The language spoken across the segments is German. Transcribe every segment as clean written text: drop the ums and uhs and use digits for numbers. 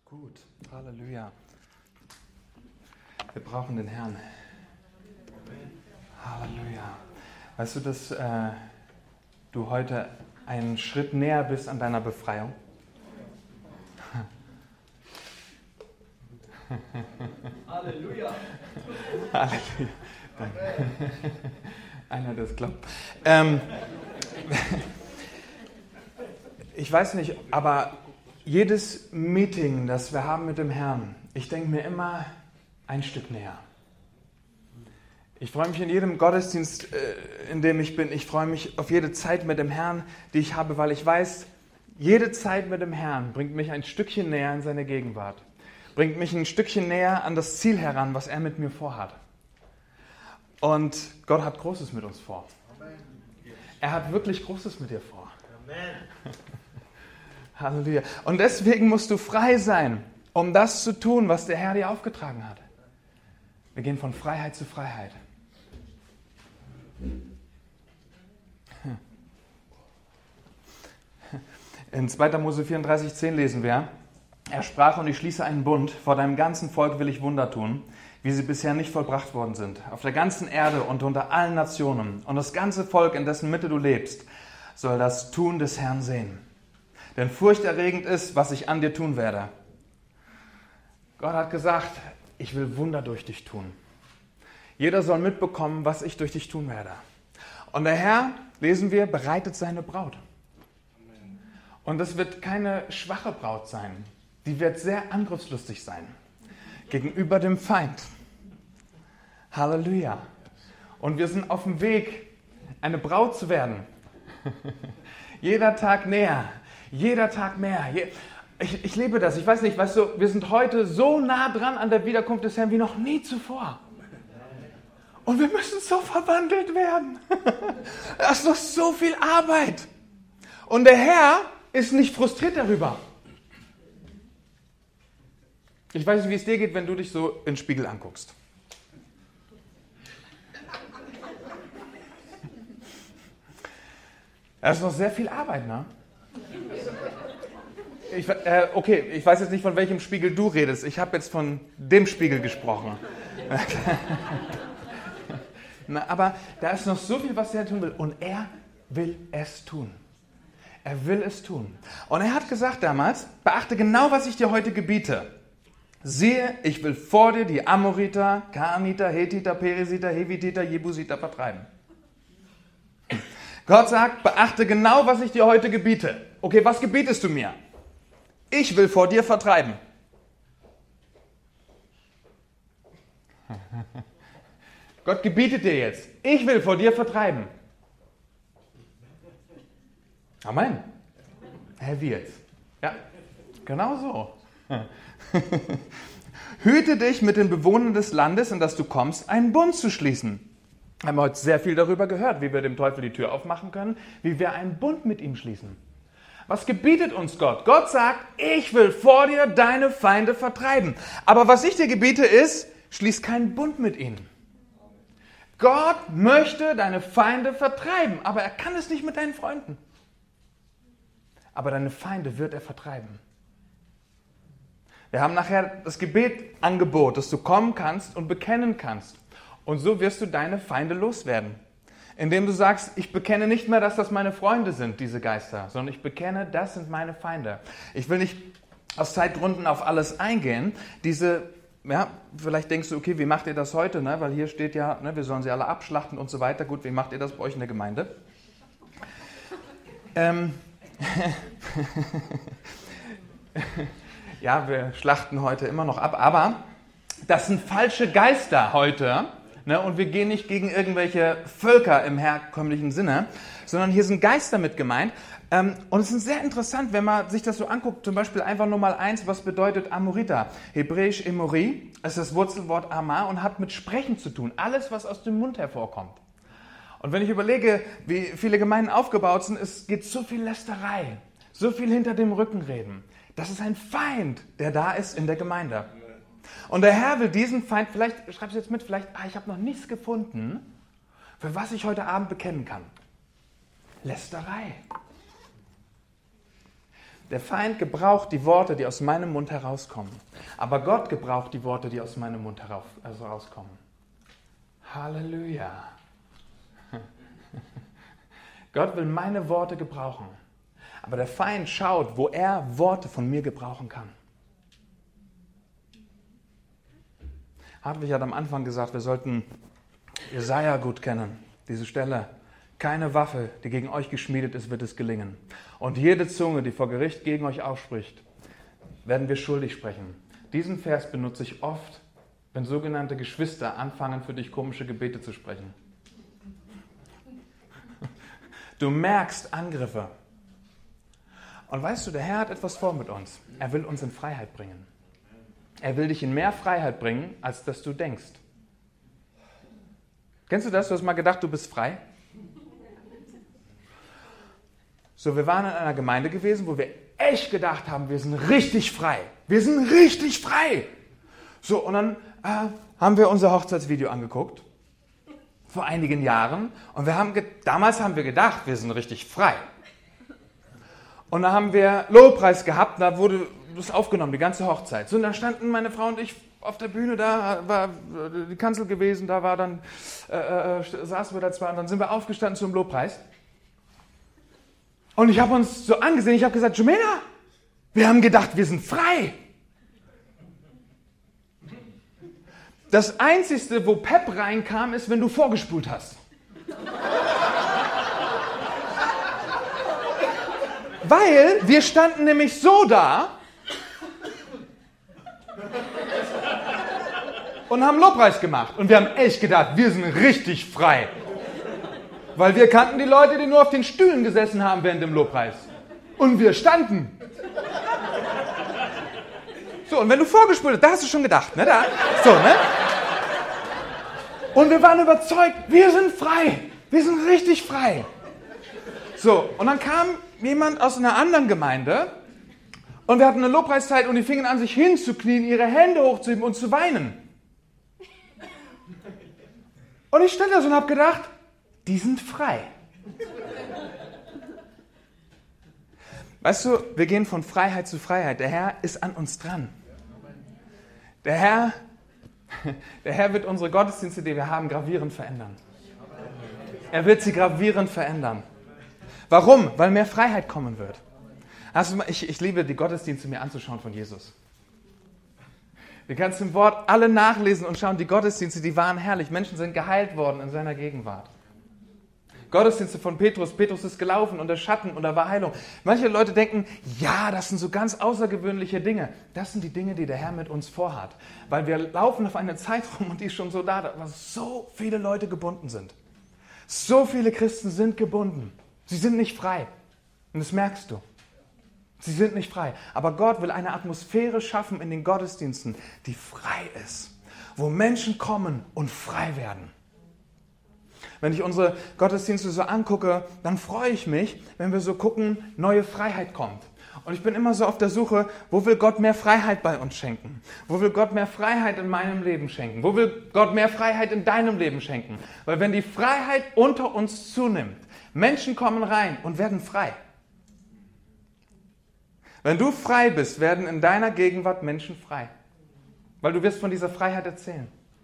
Gut, Halleluja. Wir brauchen den Herrn. Halleluja. Weißt du, dass du heute einen Schritt näher bist an deiner Befreiung? Halleluja. Halleluja. Einer, der es glaubt. Ich weiß nicht, aber jedes Meeting, das wir haben mit dem Herrn, ich denke mir immer ein Stück näher. Ich freue mich in jedem Gottesdienst, in dem ich bin. Ich freue mich auf jede Zeit mit dem Herrn, die ich habe, weil ich weiß, jede Zeit mit dem Herrn bringt mich ein Stückchen näher in seine Gegenwart. Bringt mich ein Stückchen näher an das Ziel heran, was er mit mir vorhat. Und Gott hat Großes mit uns vor. Er hat wirklich Großes mit dir vor. Halleluja. Und deswegen musst du frei sein, um das zu tun, was der Herr dir aufgetragen hat. Wir gehen von Freiheit zu Freiheit. In 2. Mose 34,10 lesen wir: Er sprach: Und ich schließe einen Bund, vor deinem ganzen Volk will ich Wunder tun, wie sie bisher nicht vollbracht worden sind, auf der ganzen Erde und unter allen Nationen. Und das ganze Volk, in dessen Mitte du lebst, soll das Tun des Herrn sehen. Denn furchterregend ist, was ich an dir tun werde. Gott hat gesagt, ich will Wunder durch dich tun. Jeder soll mitbekommen, was ich durch dich tun werde. Und der Herr, lesen wir, bereitet seine Braut. Und das wird keine schwache Braut sein. Die wird sehr angriffslustig sein. Gegenüber dem Feind. Halleluja. Und wir sind auf dem Weg, eine Braut zu werden. Jeder Tag näher. Jeder Tag mehr. Ich liebe das. Ich weiß nicht, weißt du, wir sind heute so nah dran an der Wiederkunft des Herrn wie noch nie zuvor. Und wir müssen so verwandelt werden. Das ist noch so viel Arbeit. Und der Herr ist nicht frustriert darüber. Ich weiß nicht, wie es dir geht, wenn du dich so in den Spiegel anguckst. Das ist noch sehr viel Arbeit, ne? Okay, ich weiß jetzt nicht, von welchem Spiegel du redest. Ich habe jetzt von dem Spiegel gesprochen. Na, aber da ist noch so viel, was er tun will. Und er will es tun. Er will es tun. Und er hat gesagt damals, beachte genau, was ich dir heute gebiete. Siehe, ich will vor dir die Amoriter, Kanaaniter, Hethiter, Peresiter, Hevititer, Jebusiter vertreiben. Gott sagt, beachte genau, was ich dir heute gebiete. Okay, was gebietest du mir? Ich will vor dir vertreiben. Gott gebietet dir jetzt, ich will vor dir vertreiben. Amen. Herr, wie jetzt? Ja, genau so. Hüte dich mit den Bewohnern des Landes, in das du kommst, einen Bund zu schließen. Wir haben heute sehr viel darüber gehört, wie wir dem Teufel die Tür aufmachen können, wie wir einen Bund mit ihm schließen. Was gebietet uns Gott? Gott sagt, ich will vor dir deine Feinde vertreiben. Aber was ich dir gebiete ist, schließ keinen Bund mit ihnen. Gott möchte deine Feinde vertreiben, aber er kann es nicht mit deinen Freunden. Aber deine Feinde wird er vertreiben. Wir haben nachher das Gebetangebot, dass du kommen kannst und bekennen kannst. Und so wirst du deine Feinde loswerden. Indem du sagst, ich bekenne nicht mehr, dass das meine Freunde sind, diese Geister, sondern ich bekenne, das sind meine Feinde. Ich will nicht aus Zeitgründen auf alles eingehen. Vielleicht denkst du, okay, wie macht ihr das heute? Ne? Weil hier steht ja, wir sollen sie alle abschlachten und so weiter. Gut, wie macht ihr das bei euch in der Gemeinde? Ja, wir schlachten heute immer noch ab, aber das sind falsche Geister heute. Ne, und wir gehen nicht gegen irgendwelche Völker im herkömmlichen Sinne, sondern hier sind Geister mit gemeint. Und es ist sehr interessant, wenn man sich das so anguckt, zum Beispiel einfach Nummer 1, was bedeutet Amorita? Hebräisch Emori ist das Wurzelwort Amar und hat mit Sprechen zu tun. Alles, was aus dem Mund hervorkommt. Und wenn ich überlege, wie viele Gemeinden aufgebaut sind, es geht so viel Lästerei, so viel hinter dem Rücken reden. Das ist ein Feind, der da ist in der Gemeinde. Und der Herr will diesen Feind, vielleicht, schreib es jetzt mit, ich habe noch nichts gefunden, für was ich heute Abend bekennen kann. Lästerei. Der Feind gebraucht die Worte, die aus meinem Mund herauskommen. Aber Gott gebraucht die Worte, die aus meinem Mund herauskommen. Halleluja. Gott will meine Worte gebrauchen. Aber der Feind schaut, wo er Worte von mir gebrauchen kann. Hartwig hat am Anfang gesagt, wir sollten Jesaja gut kennen, diese Stelle. Keine Waffe, die gegen euch geschmiedet ist, wird es gelingen. Und jede Zunge, die vor Gericht gegen euch ausspricht, werden wir schuldig sprechen. Diesen Vers benutze ich oft, wenn sogenannte Geschwister anfangen, für dich komische Gebete zu sprechen. Du merkst Angriffe. Und weißt du, der Herr hat etwas vor mit uns. Er will uns in Freiheit bringen. Er will dich in mehr Freiheit bringen, als dass du denkst. Kennst du das? Du hast mal gedacht, du bist frei? So, wir waren in einer Gemeinde gewesen, wo wir echt gedacht haben, wir sind richtig frei. Wir sind richtig frei. So, und dann haben wir unser Hochzeitsvideo angeguckt, vor einigen Jahren. Und damals haben wir gedacht, wir sind richtig frei. Und da haben wir Lobpreis gehabt, da wurde das aufgenommen, die ganze Hochzeit. So, und dann standen meine Frau und ich auf der Bühne, da war die Kanzel gewesen, da war dann, saßen wir da zwei und dann sind wir aufgestanden zum Lobpreis. Und ich habe uns so angesehen, ich habe gesagt, Jumena, wir haben gedacht, wir sind frei. Das Einzige, wo Pep reinkam, ist, wenn du vorgespult hast. Weil wir standen nämlich so da und haben Lobpreis gemacht. Und wir haben echt gedacht, wir sind richtig frei. Weil wir kannten die Leute, die nur auf den Stühlen gesessen haben während dem Lobpreis. Und wir standen. So, und wenn du vorgespult hast, da hast du schon gedacht, ne? So, ne? Und wir waren überzeugt, wir sind frei. Wir sind richtig frei. So, und dann kam jemand aus einer anderen Gemeinde und wir hatten eine Lobpreiszeit und die fingen an, sich hinzuknien, ihre Hände hochzuheben und zu weinen. Und ich stand da so und habe gedacht, die sind frei. Weißt du, wir gehen von Freiheit zu Freiheit. Der Herr ist an uns dran. Der Herr wird unsere Gottesdienste, die wir haben, gravierend verändern. Er wird sie gravierend verändern. Warum? Weil mehr Freiheit kommen wird. Also ich liebe die Gottesdienste mir anzuschauen von Jesus. Du kannst im Wort alle nachlesen und schauen, die Gottesdienste, die waren herrlich. Menschen sind geheilt worden in seiner Gegenwart. Gottesdienste von Petrus. Petrus ist gelaufen unter Schatten und da war Heilung. Manche Leute denken, ja, das sind so ganz außergewöhnliche Dinge. Das sind die Dinge, die der Herr mit uns vorhat. Weil wir laufen auf eine Zeit rum und die ist schon so da, dass so viele Leute gebunden sind. So viele Christen sind gebunden. Sie sind nicht frei. Und das merkst du. Sie sind nicht frei. Aber Gott will eine Atmosphäre schaffen in den Gottesdiensten, die frei ist. Wo Menschen kommen und frei werden. Wenn ich unsere Gottesdienste so angucke, dann freue ich mich, wenn wir so gucken, neue Freiheit kommt. Und ich bin immer so auf der Suche, wo will Gott mehr Freiheit bei uns schenken? Wo will Gott mehr Freiheit in meinem Leben schenken? Wo will Gott mehr Freiheit in deinem Leben schenken? Weil wenn die Freiheit unter uns zunimmt, Menschen kommen rein und werden frei. Wenn du frei bist, werden in deiner Gegenwart Menschen frei. Weil du wirst von dieser Freiheit erzählen.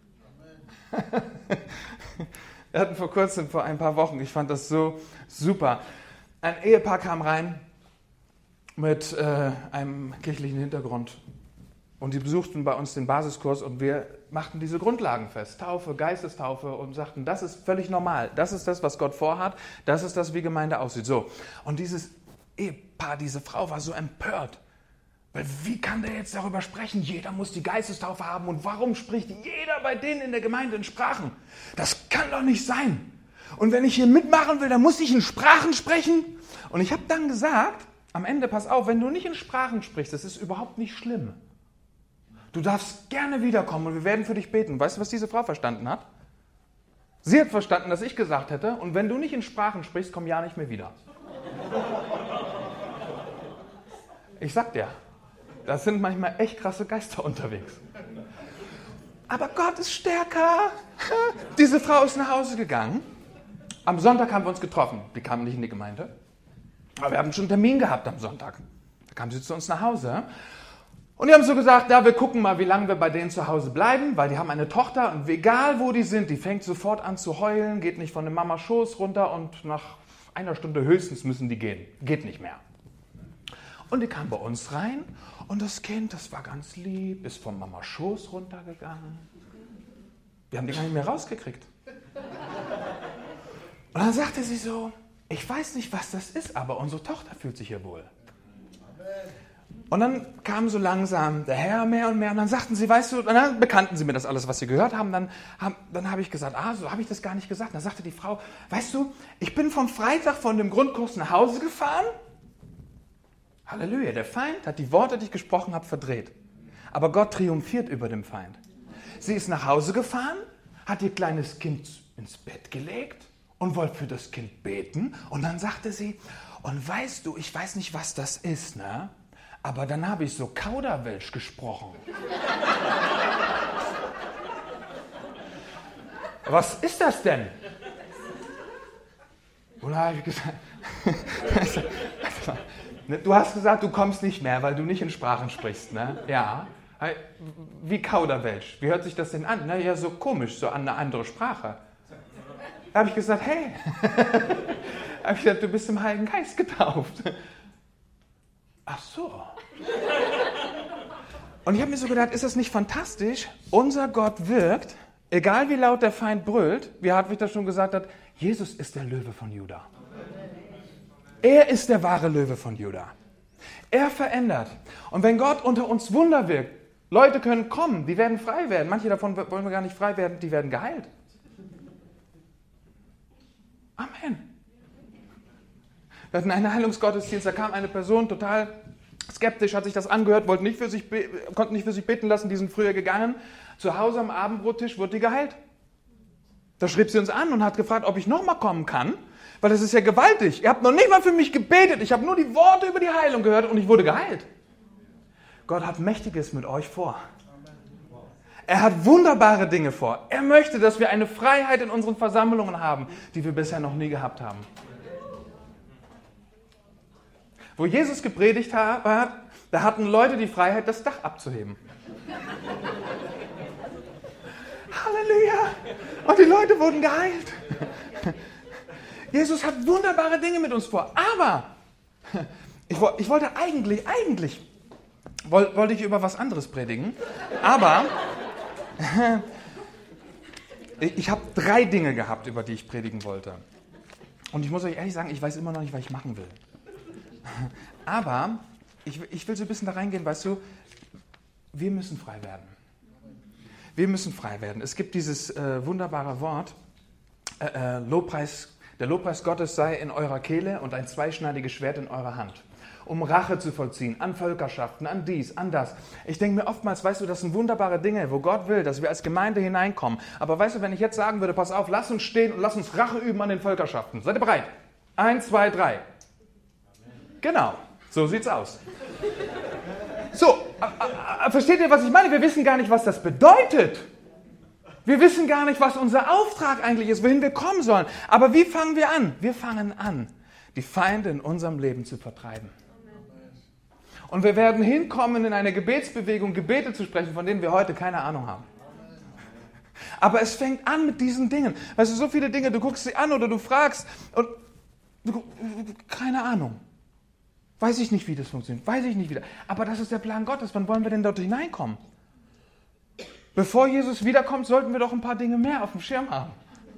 Wir hatten vor ein paar Wochen, ich fand das so super, ein Ehepaar kam rein mit einem kirchlichen Hintergrund und die besuchten bei uns den Basiskurs und wir machten diese Grundlagen fest, Taufe, Geistestaufe und sagten, das ist völlig normal, das ist das, was Gott vorhat, das ist das, wie Gemeinde aussieht. So. Und dieses Ehepaar, diese Frau war so empört. Weil wie kann der jetzt darüber sprechen? Jeder muss die Geistestaufe haben. Und warum spricht jeder bei denen in der Gemeinde in Sprachen? Das kann doch nicht sein. Und wenn ich hier mitmachen will, dann muss ich in Sprachen sprechen. Und ich habe dann gesagt, am Ende, pass auf, wenn du nicht in Sprachen sprichst, das ist überhaupt nicht schlimm. Du darfst gerne wiederkommen und wir werden für dich beten. Weißt du, was diese Frau verstanden hat? Sie hat verstanden, dass ich gesagt hätte, und wenn du nicht in Sprachen sprichst, komm ja nicht mehr wieder. Ich sag dir, da sind manchmal echt krasse Geister unterwegs. Aber Gott ist stärker. Diese Frau ist nach Hause gegangen. Am Sonntag haben wir uns getroffen. Die kamen nicht in die Gemeinde. Aber wir haben schon einen Termin gehabt am Sonntag. Da kamen sie zu uns nach Hause. Und die haben so gesagt, ja, wir gucken mal, wie lange wir bei denen zu Hause bleiben, weil die haben eine Tochter und egal wo die sind, die fängt sofort an zu heulen, geht nicht von der Mama Schoß runter und nach einer Stunde höchstens müssen die gehen. Geht nicht mehr. Und die kam bei uns rein und das Kind, das war ganz lieb, ist von Mama Schoß runtergegangen. Wir haben die gar nicht mehr rausgekriegt. Und dann sagte sie so, ich weiß nicht, was das ist, aber unsere Tochter fühlt sich hier wohl. Und dann kam so langsam der Herr mehr und mehr und dann sagten sie, weißt du, und dann bekannten sie mir das alles, was sie gehört haben. Dann habe ich gesagt, so habe ich das gar nicht gesagt. Dann sagte die Frau, weißt du, ich bin vom Freitag von dem Grundkurs nach Hause gefahren. Halleluja, der Feind hat die Worte, die ich gesprochen habe, verdreht. Aber Gott triumphiert über dem Feind. Sie ist nach Hause gefahren, hat ihr kleines Kind ins Bett gelegt und wollte für das Kind beten. Und dann sagte sie, und weißt du, ich weiß nicht, was das ist, ne? Aber dann habe ich so Kauderwelsch gesprochen. Was ist das denn? Und da habe ich gesagt, du hast gesagt, du kommst nicht mehr, weil du nicht in Sprachen sprichst, ne? Ja. Wie Kauderwelsch. Wie hört sich das denn an? Na ja, so komisch, so an eine andere Sprache. Da habe ich gesagt, hey, habe ich gesagt, du bist im Heiligen Geist getauft. Ach so. Und ich habe mir so gedacht, ist das nicht fantastisch? Unser Gott wirkt, egal wie laut der Feind brüllt, wie Hartwig das schon gesagt hat, Jesus ist der Löwe von Juda. Er ist der wahre Löwe von Juda. Er verändert. Und wenn Gott unter uns Wunder wirkt, Leute können kommen, die werden frei werden. Manche davon wollen wir gar nicht frei werden, die werden geheilt. Amen. Wir hatten einen Heilungsgottesdienst, da kam eine Person total skeptisch, hat sich das angehört, konnte nicht für sich beten lassen, die sind früher gegangen. Zu Hause am Abendbrottisch wurde die geheilt. Da schrieb sie uns an und hat gefragt, ob ich nochmal kommen kann, weil das ist ja gewaltig. Ihr habt noch nicht mal für mich gebetet, ich habe nur die Worte über die Heilung gehört und ich wurde geheilt. Gott hat Mächtiges mit euch vor. Er hat wunderbare Dinge vor. Er möchte, dass wir eine Freiheit in unseren Versammlungen haben, die wir bisher noch nie gehabt haben. Wo Jesus gepredigt hat, da hatten Leute die Freiheit, das Dach abzuheben. Halleluja! Und die Leute wurden geheilt. Jesus hat wunderbare Dinge mit uns vor. Aber ich wollte eigentlich wollte ich über was anderes predigen. Aber ich habe 3 Dinge gehabt, über die ich predigen wollte. Und ich muss euch ehrlich sagen, ich weiß immer noch nicht, was ich machen will. Aber ich will so ein bisschen da reingehen, weißt du, wir müssen frei werden. Wir müssen frei werden. Es gibt dieses wunderbare Wort, der Lobpreis Gottes sei in eurer Kehle und ein zweischneidiges Schwert in eurer Hand, um Rache zu vollziehen an Völkerschaften, an dies, an das. Ich denke mir oftmals, weißt du, das sind wunderbare Dinge, wo Gott will, dass wir als Gemeinde hineinkommen. Aber weißt du, wenn ich jetzt sagen würde, pass auf, lass uns stehen und lass uns Rache üben an den Völkerschaften. Seid ihr bereit? 1, 2, 3. Genau, so sieht's aus. So, versteht ihr, was ich meine? Wir wissen gar nicht, was das bedeutet. Wir wissen gar nicht, was unser Auftrag eigentlich ist, wohin wir kommen sollen. Aber wie fangen wir an? Wir fangen an, die Feinde in unserem Leben zu vertreiben. Und wir werden hinkommen, in eine Gebetsbewegung Gebete zu sprechen, von denen wir heute keine Ahnung haben. Aber es fängt an mit diesen Dingen. Weißt du, so viele Dinge, du guckst sie an oder du fragst und keine Ahnung. Weiß ich nicht, wie das funktioniert. Weiß ich nicht wieder. Aber das ist der Plan Gottes. Wann wollen wir denn dort hineinkommen? Bevor Jesus wiederkommt, sollten wir doch ein paar Dinge mehr auf dem Schirm haben.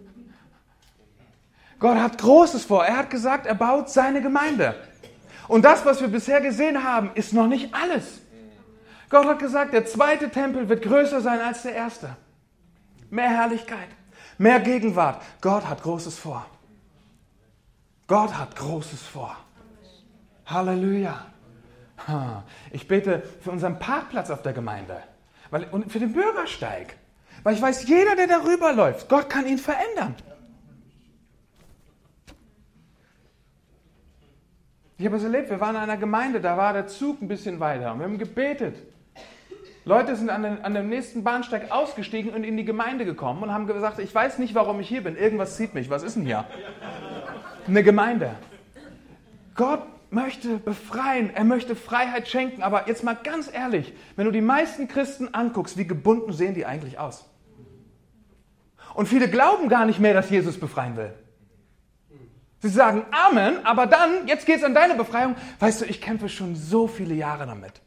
Gott hat Großes vor. Er hat gesagt, er baut seine Gemeinde. Und das, was wir bisher gesehen haben, ist noch nicht alles. Gott hat gesagt, der 2. Tempel wird größer sein als der 1. Mehr Herrlichkeit, mehr Gegenwart. Gott hat Großes vor. Gott hat Großes vor. Halleluja. Ich bete für unseren Parkplatz auf der Gemeinde und für den Bürgersteig. Weil ich weiß, jeder, der darüber läuft, Gott kann ihn verändern. Ich habe es erlebt, wir waren in einer Gemeinde, da war der Zug ein bisschen weiter und wir haben gebetet. Leute sind an dem nächsten Bahnsteig ausgestiegen und in die Gemeinde gekommen und haben gesagt, ich weiß nicht, warum ich hier bin, irgendwas zieht mich, was ist denn hier? Eine Gemeinde. Gott möchte befreien, er möchte Freiheit schenken. Aber jetzt mal ganz ehrlich, wenn du die meisten Christen anguckst, wie gebunden sehen die eigentlich aus? Und viele glauben gar nicht mehr, dass Jesus befreien will. Sie sagen Amen, aber dann, jetzt geht es an deine Befreiung. Weißt du, ich kämpfe schon so viele Jahre damit.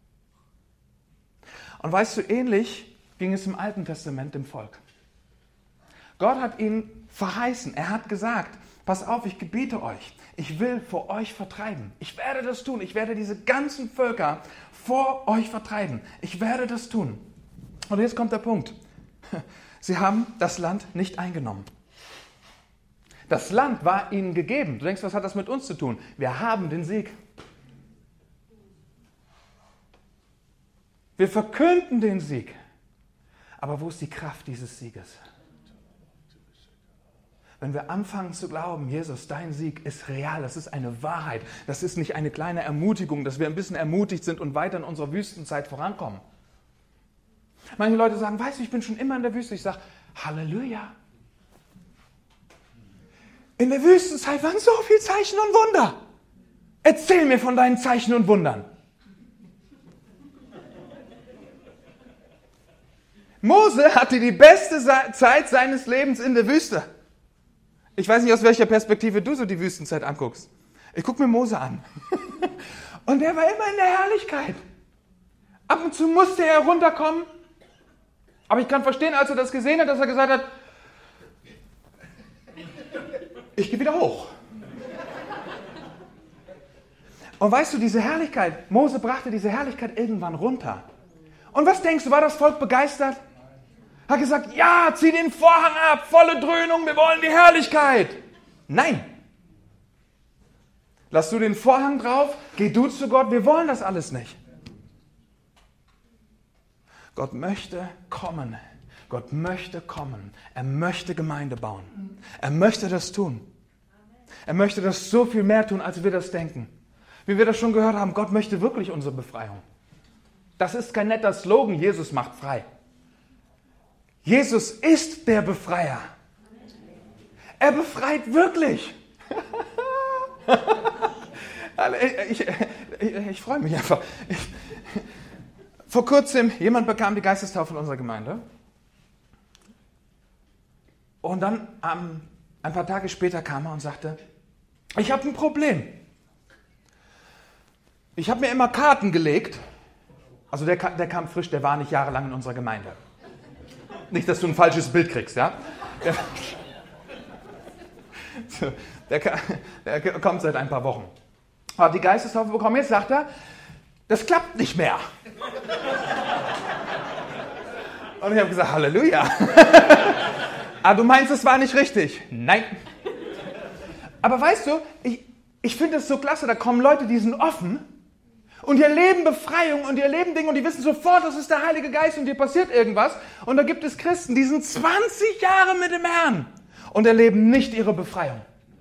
Und weißt du, ähnlich ging es im Alten Testament dem Volk. Gott hat ihnen verheißen, er hat gesagt, pass auf, ich gebiete euch, ich will vor euch vertreiben. Ich werde das tun, ich werde diese ganzen Völker vor euch vertreiben. Ich werde das tun. Und jetzt kommt der Punkt. Sie haben das Land nicht eingenommen. Das Land war ihnen gegeben. Du denkst, was hat das mit uns zu tun? Wir haben den Sieg. Wir verkünden den Sieg. Aber wo ist die Kraft dieses Sieges? Wenn wir anfangen zu glauben, Jesus, dein Sieg ist real, das ist eine Wahrheit, das ist nicht eine kleine Ermutigung, dass wir ein bisschen ermutigt sind und weiter in unserer Wüstenzeit vorankommen. Manche Leute sagen, weißt du, ich bin schon immer in der Wüste. Ich sage, Halleluja. In der Wüstenzeit waren so viele Zeichen und Wunder. Erzähl mir von deinen Zeichen und Wundern. Mose hatte die beste Zeit seines Lebens in der Wüste. Ich weiß nicht, aus welcher Perspektive du so die Wüstenzeit anguckst. Ich gucke mir Mose an. Und der war immer in der Herrlichkeit. Ab und zu musste er runterkommen. Aber ich kann verstehen, als er das gesehen hat, dass er gesagt hat, ich gehe wieder hoch. Und weißt du, diese Herrlichkeit, Mose brachte diese Herrlichkeit irgendwann runter. Und was denkst du, war das Volk begeistert? Hat gesagt, ja, zieh den Vorhang ab, volle Dröhnung, wir wollen die Herrlichkeit. Nein. Lass du den Vorhang drauf, geh du zu Gott, wir wollen das alles nicht. Gott möchte kommen. Gott möchte kommen. Er möchte Gemeinde bauen. Er möchte das tun. Er möchte das so viel mehr tun, als wir das denken. Wie wir das schon gehört haben, Gott möchte wirklich unsere Befreiung. Das ist kein netter Slogan, Jesus macht frei. Jesus ist der Befreier. Er befreit wirklich. Ich freue mich einfach. Vor kurzem, jemand bekam die Geistestaufe in unserer Gemeinde. Und dann, ein paar Tage später kam er und sagte, ich habe ein Problem. Ich habe mir immer Karten gelegt. Also der kam frisch, der war nicht jahrelang in unserer Gemeinde. Nicht, dass du ein falsches Bild kriegst, ja? Der kommt seit ein paar Wochen. Hat die Geistestaufe bekommen, jetzt sagt er, das klappt nicht mehr. Und ich habe gesagt, Halleluja. Ah, du meinst, es war nicht richtig? Nein. Aber weißt du, ich finde es so klasse, da kommen Leute, die sind offen und die erleben Befreiung und die erleben Dinge und die wissen sofort, das ist der Heilige Geist und dir passiert irgendwas. Und da gibt es Christen, die sind 20 Jahre mit dem Herrn und erleben nicht ihre Befreiung.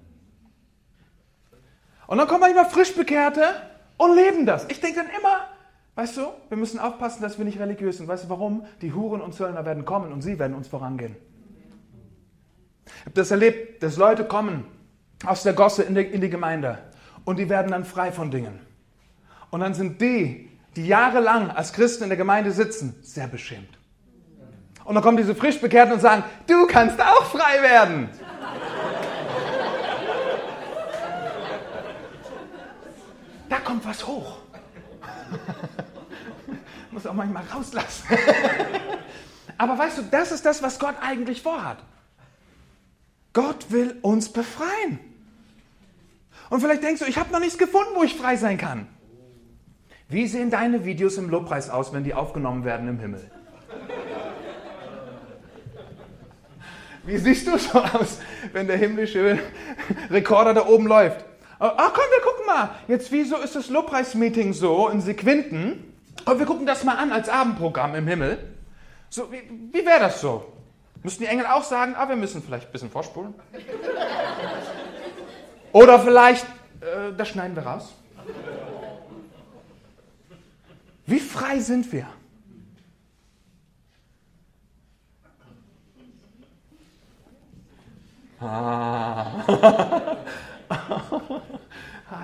Und dann kommen manchmal Frischbekehrte und leben das. Ich denke dann immer, weißt du, wir müssen aufpassen, dass wir nicht religiös sind. Weißt du warum? Die Huren und Zöllner werden kommen und sie werden uns vorangehen. Ich habe das erlebt, dass Leute kommen aus der Gosse in die Gemeinde und die werden dann frei von Dingen. Und dann sind die jahrelang als Christen in der Gemeinde sitzen, sehr beschämt. Und dann kommen diese Frischbekehrten und sagen, du kannst auch frei werden. Da kommt was hoch. Muss auch manchmal rauslassen. Aber weißt du, das ist das, was Gott eigentlich vorhat. Gott will uns befreien. Und vielleicht denkst du, ich habe noch nichts gefunden, wo ich frei sein kann. Wie sehen deine Videos im Lobpreis aus, wenn die aufgenommen werden im Himmel? Wie siehst du so aus, wenn der himmlische Rekorder da oben läuft? Ach komm, wir gucken mal. Jetzt, wieso ist das Lobpreismeeting so in Sequinten? Und wir gucken das mal an als Abendprogramm im Himmel. So, wie wäre das so? Müssten die Engel auch sagen, wir müssen vielleicht ein bisschen vorspulen? Oder vielleicht, das schneiden wir raus. Wie frei sind wir?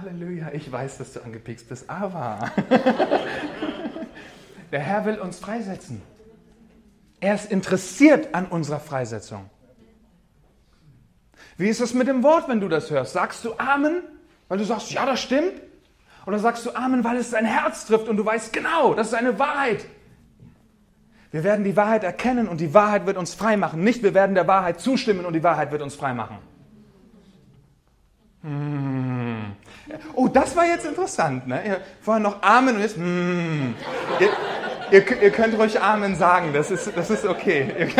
Halleluja, ich weiß, dass du angepiekst bist, aber der Herr will uns freisetzen. Er ist interessiert an unserer Freisetzung. Wie ist es mit dem Wort, wenn du das hörst? Sagst du Amen, weil du sagst, ja, das stimmt? Oder sagst du Amen, weil es dein Herz trifft und du weißt genau, das ist eine Wahrheit? Wir werden die Wahrheit erkennen und die Wahrheit wird uns frei machen. Nicht, wir werden der Wahrheit zustimmen und die Wahrheit wird uns frei machen. Oh, das war jetzt interessant. Ne? Vorher noch Amen und jetzt ihr könnt ruhig Amen sagen, das ist okay.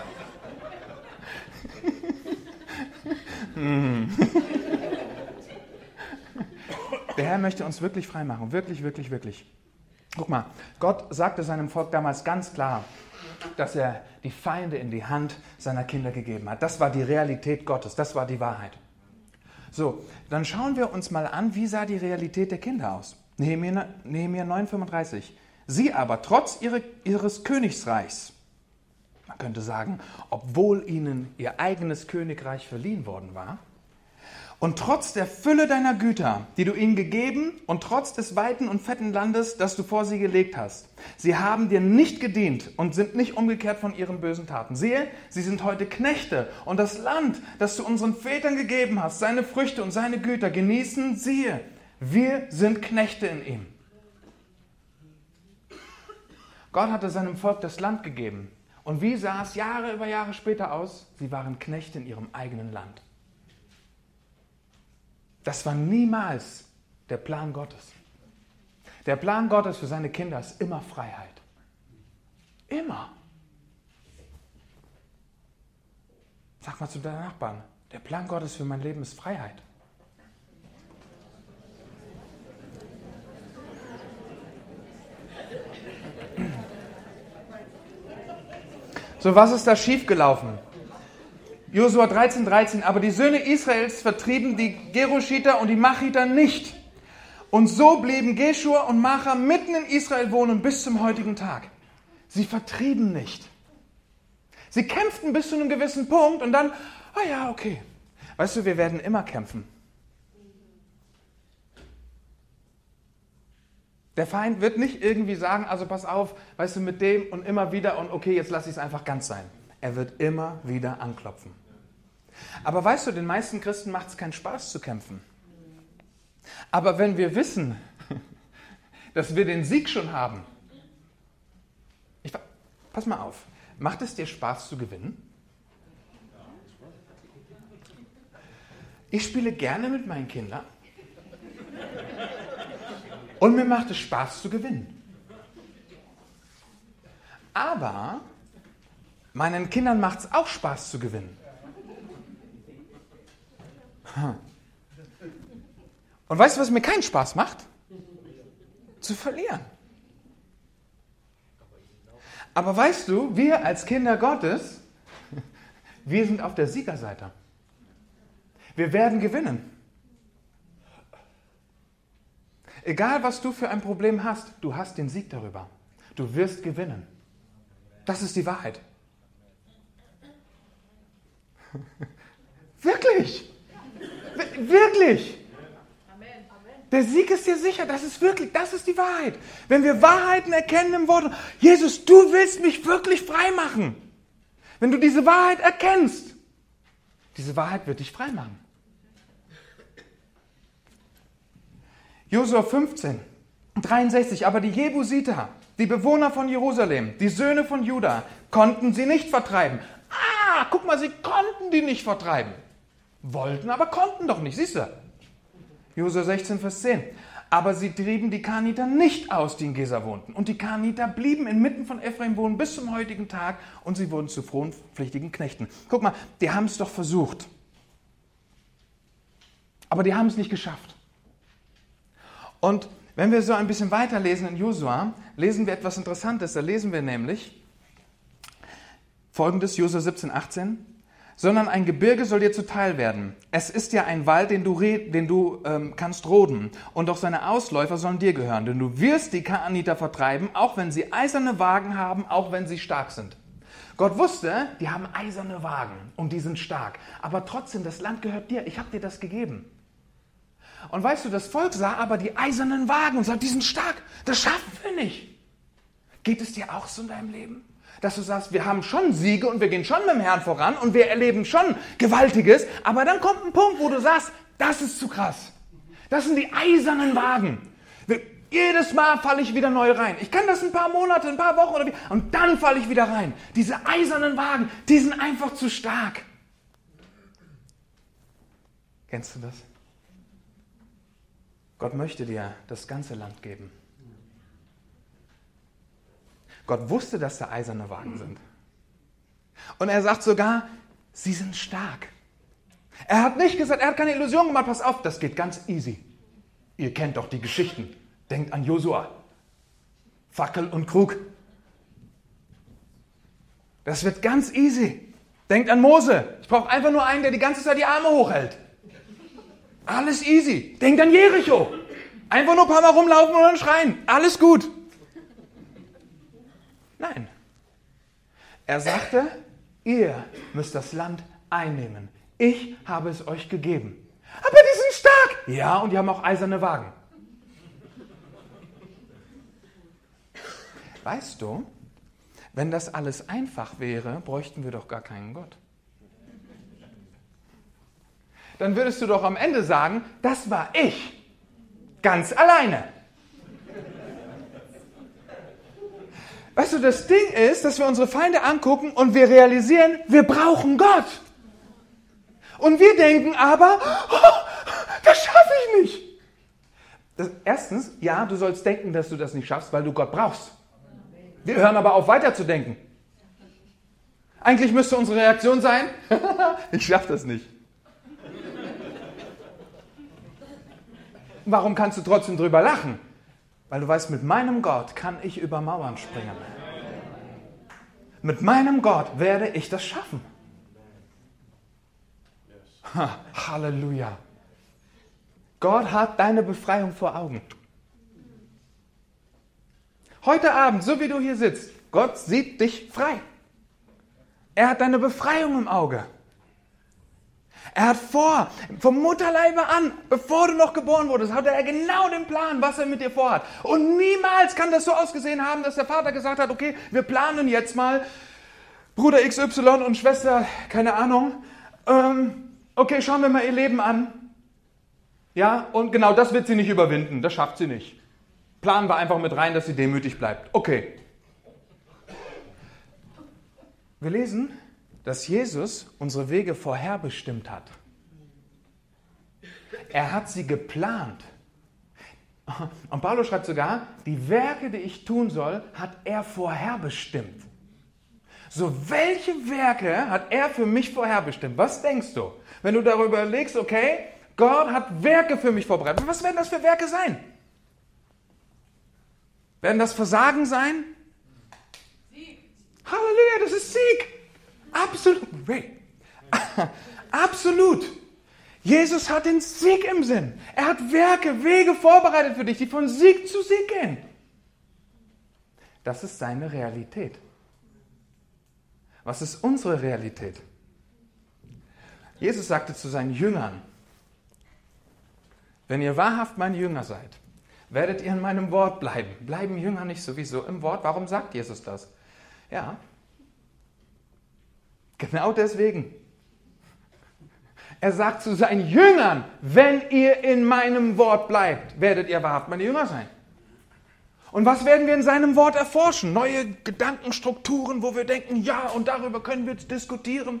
Der Herr möchte uns wirklich frei machen. Wirklich, wirklich, wirklich. Guck mal, Gott sagte seinem Volk damals ganz klar, dass er die Feinde in die Hand seiner Kinder gegeben hat. Das war die Realität Gottes, das war die Wahrheit. So, dann schauen wir uns mal an, wie sah die Realität der Kinder aus. Nehemia 9,35. Sie aber, trotz ihres Königsreichs, man könnte sagen, obwohl ihnen ihr eigenes Königreich verliehen worden war, und trotz der Fülle deiner Güter, die du ihnen gegeben, und trotz des weiten und fetten Landes, das du vor sie gelegt hast, sie haben dir nicht gedient und sind nicht umgekehrt von ihren bösen Taten. Siehe, sie sind heute Knechte, und das Land, das du unseren Vätern gegeben hast, seine Früchte und seine Güter genießen, siehe, wir sind Knechte in ihm. Gott hatte seinem Volk das Land gegeben. Und wie sah es Jahre über Jahre später aus? Sie waren Knechte in ihrem eigenen Land. Das war niemals der Plan Gottes. Der Plan Gottes für seine Kinder ist immer Freiheit. Immer. Sag mal zu deinen Nachbarn, der Plan Gottes für mein Leben ist Freiheit. So, was ist da schiefgelaufen? Josua 13,13, aber die Söhne Israels vertrieben die Gerushiter und die Machiter nicht. Und so blieben Geschur und Macha mitten in Israel wohnen bis zum heutigen Tag. Sie vertrieben nicht. Sie kämpften bis zu einem gewissen Punkt und dann, ja, okay. Weißt du, wir werden immer kämpfen. Der Feind wird nicht irgendwie sagen, also pass auf, weißt du, mit dem und immer wieder und okay, jetzt lasse ich es einfach ganz sein. Er wird immer wieder anklopfen. Aber weißt du, den meisten Christen macht es keinen Spaß zu kämpfen. Aber wenn wir wissen, dass wir den Sieg schon haben, pass mal auf, macht es dir Spaß zu gewinnen? Ich spiele gerne mit meinen Kindern und mir macht es Spaß zu gewinnen. Aber meinen Kindern macht es auch Spaß zu gewinnen. Und weißt du, was mir keinen Spaß macht? Zu verlieren. Aber weißt du, wir als Kinder Gottes, wir sind auf der Siegerseite. Wir werden gewinnen. Egal, was du für ein Problem hast, du hast den Sieg darüber. Du wirst gewinnen. Das ist die Wahrheit. Wirklich. Wirklich. Der Sieg ist dir sicher. Das ist die Wahrheit. Wenn wir Wahrheiten erkennen im Wort, Jesus, du willst mich wirklich frei machen. Wenn du diese Wahrheit erkennst, diese Wahrheit wird dich frei machen. Josua 15:63, aber die Jebusiter, die Bewohner von Jerusalem, die Söhne von Juda, konnten sie nicht vertreiben. Guck mal, sie konnten die nicht vertreiben. Wollten, aber konnten doch nicht, siehst du? Josua 16:10. Aber sie trieben die Kaniter nicht aus, die in Gesa wohnten. Und die Kaniter blieben inmitten von Ephraim wohnen bis zum heutigen Tag und sie wurden zu fronpflichtigen Knechten. Guck mal, die haben es doch versucht. Aber die haben es nicht geschafft. Und wenn wir so ein bisschen weiterlesen in Josua, lesen wir etwas Interessantes. Da lesen wir nämlich Folgendes, Josua 17:18. Sondern ein Gebirge soll dir zuteil werden. Es ist ja ein Wald, den du kannst roden. Und auch seine Ausläufer sollen dir gehören. Denn du wirst die Kananiter vertreiben, auch wenn sie eiserne Wagen haben, auch wenn sie stark sind. Gott wusste, die haben eiserne Wagen und die sind stark. Aber trotzdem, das Land gehört dir. Ich habe dir das gegeben. Und weißt du, das Volk sah aber die eisernen Wagen und sagt, die sind stark, das schaffen wir nicht. Geht es dir auch so in deinem Leben? Dass du sagst, wir haben schon Siege und wir gehen schon mit dem Herrn voran und wir erleben schon Gewaltiges, aber dann kommt ein Punkt, wo du sagst, das ist zu krass. Das sind die eisernen Wagen. Jedes Mal falle ich wieder neu rein. Ich kann das ein paar Monate, ein paar Wochen oder wie, und dann falle ich wieder rein. Diese eisernen Wagen, die sind einfach zu stark. Kennst du das? Gott möchte dir das ganze Land geben. Gott wusste, dass da eiserne Wagen sind. Und er sagt sogar, sie sind stark. Er hat nicht gesagt, er hat keine Illusion gemacht, pass auf, das geht ganz easy. Ihr kennt doch die Geschichten. Denkt an Josua, Fackel und Krug. Das wird ganz easy. Denkt an Mose. Ich brauche einfach nur einen, der die ganze Zeit die Arme hochhält. Alles easy. Denkt an Jericho. Einfach nur ein paar Mal rumlaufen und dann schreien. Alles gut. Nein. Er sagte, ihr müsst das Land einnehmen. Ich habe es euch gegeben. Aber die sind stark. Ja, und die haben auch eiserne Wagen. Weißt du, wenn das alles einfach wäre, bräuchten wir doch gar keinen Gott. Dann würdest du doch am Ende sagen, das war ich, ganz alleine. Weißt du, das Ding ist, dass wir unsere Feinde angucken und wir realisieren, wir brauchen Gott. Und wir denken aber, oh, das schaffe ich nicht. Erstens, ja, du sollst denken, dass du das nicht schaffst, weil du Gott brauchst. Wir hören aber auf, weiterzudenken. Eigentlich müsste unsere Reaktion sein, ich schaffe das nicht. Warum kannst du trotzdem drüber lachen? Weil du weißt, mit meinem Gott kann ich über Mauern springen. Mit meinem Gott werde ich das schaffen. Halleluja. Gott hat deine Befreiung vor Augen. Heute Abend, so wie du hier sitzt, Gott sieht dich frei. Er hat deine Befreiung im Auge. Er hat vor, vom Mutterleibe an, bevor du noch geboren wurdest, hatte er genau den Plan, was er mit dir vorhat. Und niemals kann das so ausgesehen haben, dass der Vater gesagt hat, okay, wir planen jetzt mal, Bruder XY und Schwester, keine Ahnung, okay, schauen wir mal ihr Leben an. Ja, und genau das wird sie nicht überwinden, das schafft sie nicht. Planen wir einfach mit rein, dass sie demütig bleibt. Okay. Wir lesen, dass Jesus unsere Wege vorherbestimmt hat. Er hat sie geplant. Und Paulus schreibt sogar, die Werke, die ich tun soll, hat er vorherbestimmt. So, welche Werke hat er für mich vorherbestimmt? Was denkst du? Wenn du darüber überlegst, okay, Gott hat Werke für mich vorbereitet. Was werden das für Werke sein? Werden das Versagen sein? Sieg. Halleluja, das ist Sieg. Absolut. Absolut. Jesus hat den Sieg im Sinn. Er hat Werke, Wege vorbereitet für dich, die von Sieg zu Sieg gehen. Das ist seine Realität. Was ist unsere Realität? Jesus sagte zu seinen Jüngern, wenn ihr wahrhaft meine Jünger seid, werdet ihr in meinem Wort bleiben. Bleiben Jünger nicht sowieso im Wort? Warum sagt Jesus das? Ja, genau deswegen. Er sagt zu seinen Jüngern, wenn ihr in meinem Wort bleibt, werdet ihr wahrhaft meine Jünger sein. Und was werden wir in seinem Wort erforschen? Neue Gedankenstrukturen, wo wir denken, ja, und darüber können wir jetzt diskutieren.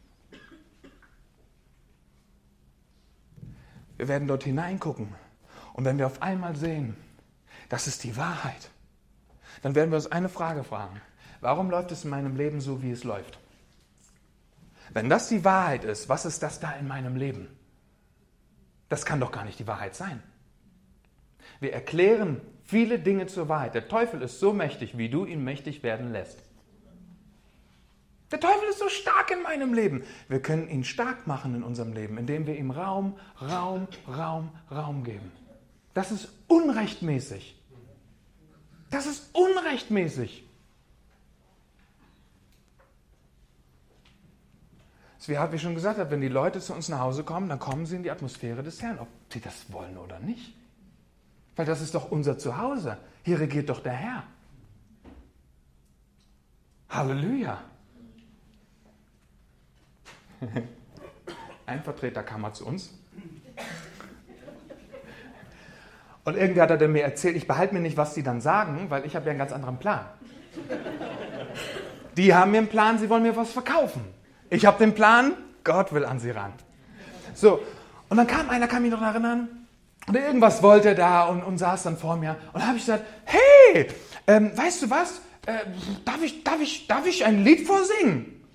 Wir werden dort hineingucken. Und wenn wir auf einmal sehen, das ist die Wahrheit, dann werden wir uns eine Frage fragen. Warum läuft es in meinem Leben so, wie es läuft? Wenn das die Wahrheit ist, was ist das da in meinem Leben? Das kann doch gar nicht die Wahrheit sein. Wir erklären viele Dinge zur Wahrheit. Der Teufel ist so mächtig, wie du ihn mächtig werden lässt. Der Teufel ist so stark in meinem Leben. Wir können ihn stark machen in unserem Leben, indem wir ihm Raum geben. Das ist unrechtmäßig. Das ist unrechtmäßig. wie Hartwig schon gesagt hat, wenn die Leute zu uns nach Hause kommen, dann kommen sie in die Atmosphäre des Herrn, ob sie das wollen oder nicht. Weil das ist doch unser Zuhause. Hier regiert doch der Herr. Halleluja. Ein Vertreter kam mal zu uns. Und irgendwie hat er mir erzählt, ich behalte mir nicht, was die dann sagen, weil ich habe ja einen ganz anderen Plan. Die haben mir einen Plan, sie wollen mir was verkaufen. Ich habe den Plan, Gott will an sie ran. So, und dann kam einer, kann mich noch erinnern, und irgendwas wollte er da und saß dann vor mir. Und dann habe ich gesagt, hey, weißt du was, darf ich ein Lied vorsingen?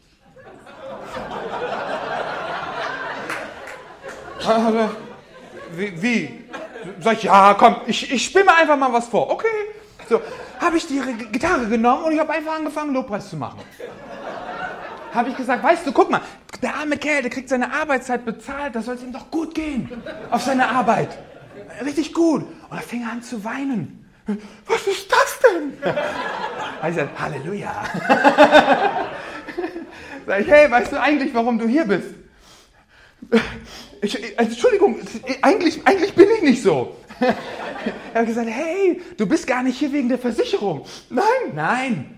Wie? Sag ich, ja, komm, ich spiele mal einfach mal was vor. Okay. So, habe ich die Gitarre genommen und ich habe einfach angefangen, Lobpreis zu machen. Habe ich gesagt, weißt du, guck mal, der arme Kerl, der kriegt seine Arbeitszeit bezahlt, da soll es ihm doch gut gehen auf seine Arbeit. Richtig gut. Und da fing er an zu weinen. Was ist das denn? Habe ich gesagt, Halleluja. Sag ich, hey, weißt du eigentlich, warum du hier bist? Entschuldigung, eigentlich bin ich nicht so. Er hat gesagt, hey, du bist gar nicht hier wegen der Versicherung. Nein.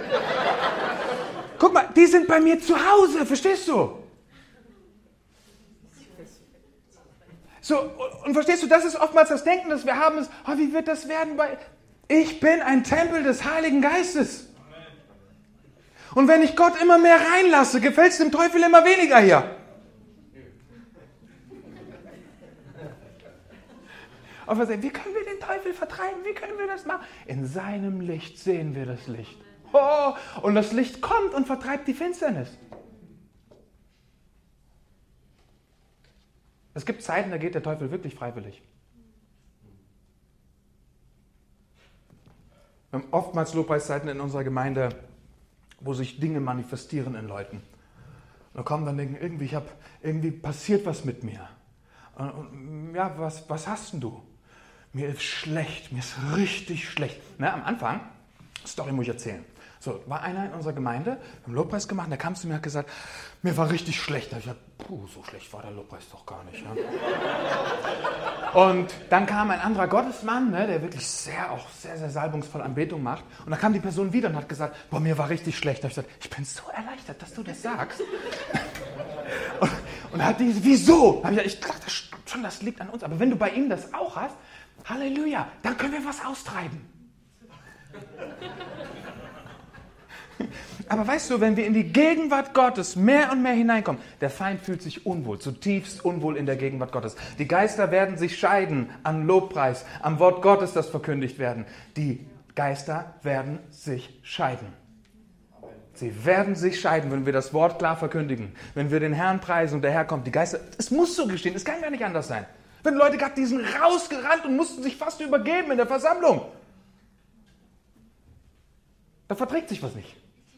Guck mal, die sind bei mir zu Hause, verstehst du? So, und verstehst du, das ist oftmals das Denken, das wir haben, ist, oh, wie wird das werden ich bin ein Tempel des Heiligen Geistes. Und wenn ich Gott immer mehr reinlasse, gefällt es dem Teufel immer weniger hier. Aber wie können wir den Teufel vertreiben? Wie können wir das machen? In seinem Licht sehen wir das Licht. Oh, und das Licht kommt und vertreibt die Finsternis. Es gibt Zeiten, da geht der Teufel wirklich freiwillig. Wir haben oftmals Lobpreiszeiten in unserer Gemeinde, wo sich Dinge manifestieren in Leuten. Und da kommen dann denken, irgendwie passiert was mit mir. Und, ja, was hast denn du? Mir ist schlecht, mir ist richtig schlecht. Na, am Anfang, Story muss ich erzählen. So, war einer in unserer Gemeinde, wir haben Lobpreis gemacht, und der kam zu mir und hat gesagt, mir war richtig schlecht. Da habe ich gesagt, so schlecht war der Lobpreis doch gar nicht. Ja? Und dann kam ein anderer Gottesmann, ne, der wirklich sehr salbungsvoll Anbetung macht. Und dann kam die Person wieder und hat gesagt, mir war richtig schlecht. Da habe ich gesagt, ich bin so erleichtert, dass du das sagst. und hat die, wieso? Da habe ich dachte schon, das liegt an uns. Aber wenn du bei ihm das auch hast, Halleluja, dann können wir was austreiben. Aber weißt du, wenn wir in die Gegenwart Gottes mehr und mehr hineinkommen, der Feind fühlt sich unwohl, zutiefst unwohl in der Gegenwart Gottes. Die Geister werden sich scheiden am Lobpreis, am Wort Gottes, das verkündigt werden. Die Geister werden sich scheiden. Sie werden sich scheiden, wenn wir das Wort klar verkündigen, wenn wir den Herrn preisen und der Herr kommt. Die Geister, es muss so geschehen, es kann gar nicht anders sein. Wenn Leute gerade diesen rausgerannt und mussten sich fast übergeben in der Versammlung. Da verträgt sich was nicht.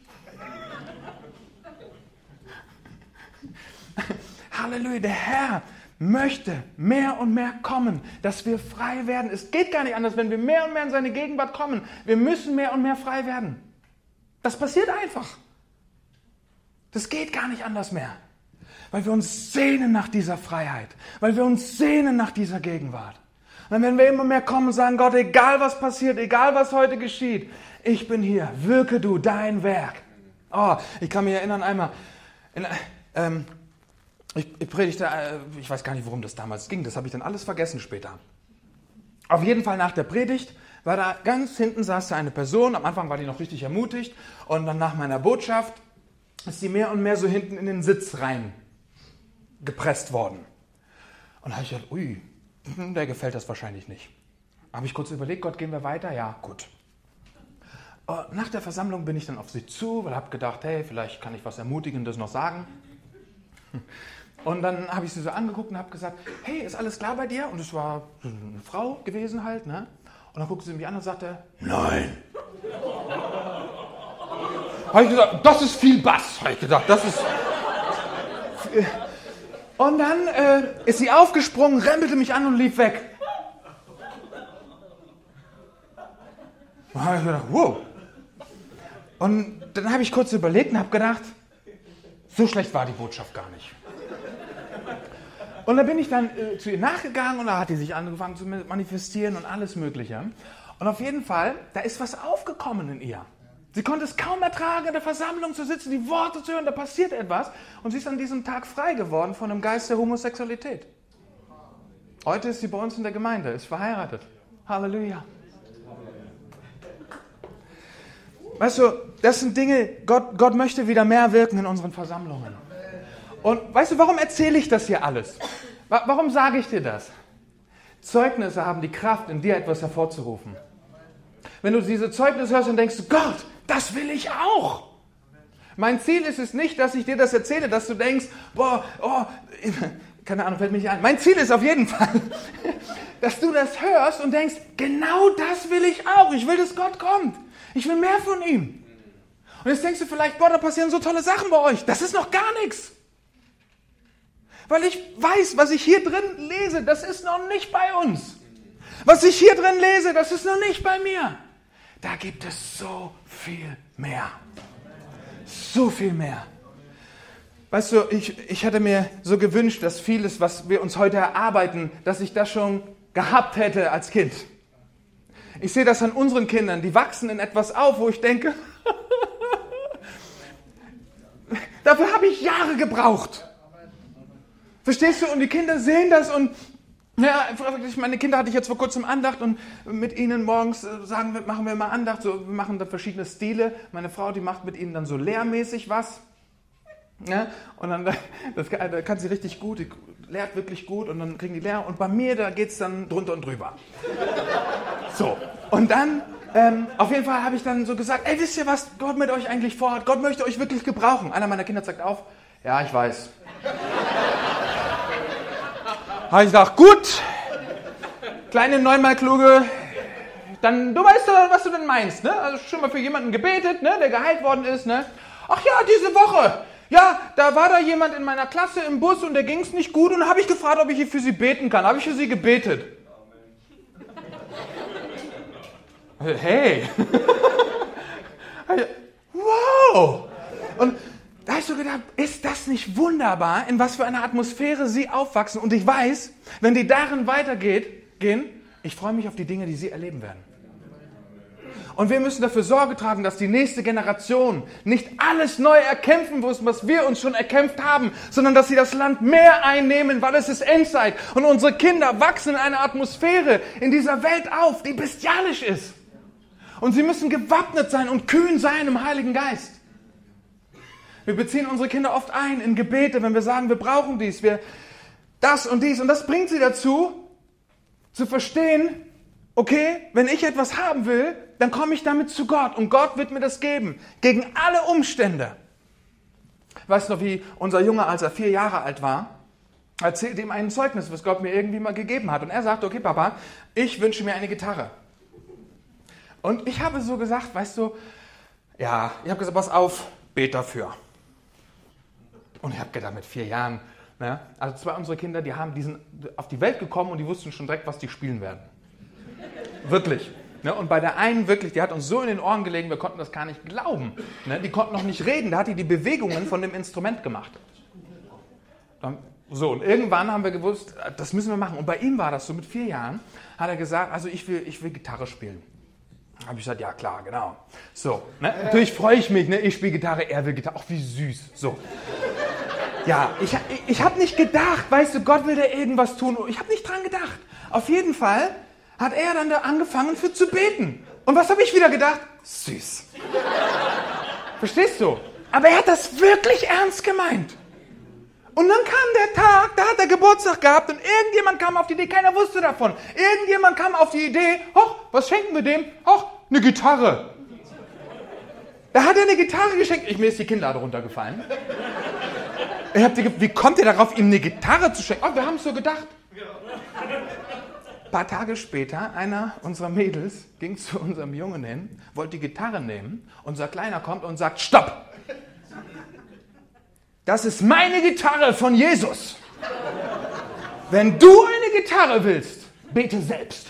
Halleluja, der Herr möchte mehr und mehr kommen, dass wir frei werden. Es geht gar nicht anders, wenn wir mehr und mehr in seine Gegenwart kommen. Wir müssen mehr und mehr frei werden. Das passiert einfach. Das geht gar nicht anders mehr. Weil wir uns sehnen nach dieser Freiheit. Weil wir uns sehnen nach dieser Gegenwart. Und dann werden wir immer mehr kommen und sagen, Gott, egal was passiert, egal was heute geschieht, ich bin hier, wirke du dein Werk. Oh, ich kann mich erinnern einmal, ich predigte, ich weiß gar nicht, worum das damals ging, das habe ich dann alles vergessen später. Auf jeden Fall nach der Predigt war da ganz hinten saß da eine Person, am Anfang war die noch richtig ermutigt und dann nach meiner Botschaft ist die mehr und mehr so hinten in den Sitz rein gepresst worden. Und da habe ich gedacht, ui, der gefällt das wahrscheinlich nicht. Habe ich kurz überlegt, Gott, gehen wir weiter? Ja, gut. Nach der Versammlung bin ich dann auf sie zu, weil ich habe gedacht, hey, vielleicht kann ich was Ermutigendes noch sagen. Und dann habe ich sie so angeguckt und habe gesagt, hey, ist alles klar bei dir? Und es war eine Frau gewesen halt, ne? Und dann guckte sie mich an und sagte, nein. Habe ich gesagt, das ist viel Bass, habe ich gedacht, das ist... Und dann ist sie aufgesprungen, rempelte mich an und lief weg. Und habe ich gedacht, wow. Und dann habe ich kurz überlegt und habe gedacht, So schlecht war die Botschaft gar nicht. Und da bin ich dann zu ihr nachgegangen und da hat die sich angefangen zu manifestieren und alles Mögliche. Und auf jeden Fall, da ist was aufgekommen in ihr. Sie konnte es kaum ertragen, in der Versammlung zu sitzen, die Worte zu hören, da passiert etwas. Und sie ist an diesem Tag frei geworden von einem Geist der Homosexualität. Heute ist sie bei uns in der Gemeinde, ist verheiratet. Halleluja. Weißt du, das sind Dinge, Gott möchte wieder mehr wirken in unseren Versammlungen. Und weißt du, warum erzähle ich das hier alles? Warum sage ich dir das? Zeugnisse haben die Kraft, in dir etwas hervorzurufen. Wenn du diese Zeugnisse hörst und denkst, Gott, das will ich auch. Mein Ziel ist es nicht, dass ich dir das erzähle, dass du denkst, keine Ahnung, fällt mir nicht ein. Mein Ziel ist auf jeden Fall, dass du das hörst und denkst, genau das will ich auch. Ich will, dass Gott kommt. Ich will mehr von ihm. Und jetzt denkst du vielleicht, da passieren so tolle Sachen bei euch. Das ist noch gar nichts. Weil ich weiß, was ich hier drin lese, das ist noch nicht bei uns. Was ich hier drin lese, das ist noch nicht bei mir. Da gibt es so viel mehr. So viel mehr. Weißt du, ich hätte mir so gewünscht, dass vieles, was wir uns heute erarbeiten, dass ich das schon gehabt hätte als Kind. Ich sehe das an unseren Kindern, die wachsen in etwas auf, wo ich denke, dafür habe ich Jahre gebraucht. Verstehst du? Und die Kinder sehen das und meine Kinder hatte ich jetzt vor kurzem Andacht und mit ihnen morgens machen wir mal Andacht, so, wir machen da verschiedene Stile. Meine Frau, die macht mit ihnen dann so lehrmäßig was. Ja, und dann da kann sie richtig gut, die lehrt wirklich gut und dann kriegen die Lehrer. Und bei mir, da geht es dann drunter und drüber. So, und dann, auf jeden Fall habe ich dann so gesagt, wisst ihr, was Gott mit euch eigentlich vorhat? Gott möchte euch wirklich gebrauchen. Einer meiner Kinder zeigt auf, ja, ich weiß. Habe ich gesagt, gut, kleine neunmal kluge, dann, du weißt doch, was du denn meinst, ne? Also schon mal für jemanden gebetet, ne, der geheilt worden ist, ne? Ach ja, diese Woche, ja, da war da jemand in meiner Klasse im Bus und der ging es nicht gut und da habe ich gefragt, ob ich für sie beten kann. Habe ich für sie gebetet. Hey. Wow. Und da hast du gedacht, ist das nicht wunderbar, in was für einer Atmosphäre sie aufwachsen? Und ich weiß, wenn die darin weitergehen, ich freue mich auf die Dinge, die sie erleben werden. Und wir müssen dafür Sorge tragen, dass die nächste Generation nicht alles neu erkämpfen muss, was wir uns schon erkämpft haben, sondern dass sie das Land mehr einnehmen, weil es ist Endzeit. Und unsere Kinder wachsen in einer Atmosphäre in dieser Welt auf, die bestialisch ist. Und sie müssen gewappnet sein und kühn sein im Heiligen Geist. Wir beziehen unsere Kinder oft ein in Gebete, wenn wir sagen, wir brauchen dies, wir das und dies. Und das bringt sie dazu, zu verstehen, okay, wenn ich etwas haben will, dann komme ich damit zu Gott und Gott wird mir das geben, gegen alle Umstände. Weißt du noch, wie unser Junge, als er 4 Jahre alt war, erzählte ihm ein Zeugnis, was Gott mir irgendwie mal gegeben hat. Und er sagte, okay Papa, ich wünsche mir eine Gitarre. Und ich habe so gesagt, weißt du, ja, ich habe gesagt, pass auf, bet dafür. Und ich habe gedacht, mit 4 Jahren, ne? Also 2 unserer Kinder, die sind auf die Welt gekommen und die wussten schon direkt, was die spielen werden. Wirklich. Ne? Und bei der einen wirklich, die hat uns so in den Ohren gelegen, wir konnten das gar nicht glauben. Ne? Die konnten noch nicht reden, da hat die Bewegungen von dem Instrument gemacht. So, und irgendwann haben wir gewusst, das müssen wir machen. Und bei ihm war das so, mit 4 Jahren hat er gesagt, also ich will Gitarre spielen. Habe ich gesagt, ja klar, genau. So, ne? Natürlich freue ich mich, ne? Ich spiele Gitarre, er will Gitarre. Ach, wie süß. So. Ja, ich habe nicht gedacht, weißt du, Gott will da irgendwas tun. Ich habe nicht dran gedacht. Auf jeden Fall hat er dann da angefangen zu beten. Und was habe ich wieder gedacht? Süß. Verstehst du? Aber er hat das wirklich ernst gemeint. Und dann kam der Tag, da hat er Geburtstag gehabt und irgendjemand kam auf die Idee, keiner wusste davon. Irgendjemand kam auf die Idee, was schenken wir dem? Eine Gitarre. Da hat er eine Gitarre geschenkt. Mir ist die Kinnlade runtergefallen. Wie kommt ihr darauf, ihm eine Gitarre zu schenken? Wir haben es so gedacht. Ein paar Tage später, einer unserer Mädels ging zu unserem Jungen hin, wollte die Gitarre nehmen. Unser Kleiner kommt und sagt, stopp! Das ist meine Gitarre von Jesus. Wenn du eine Gitarre willst, bete selbst.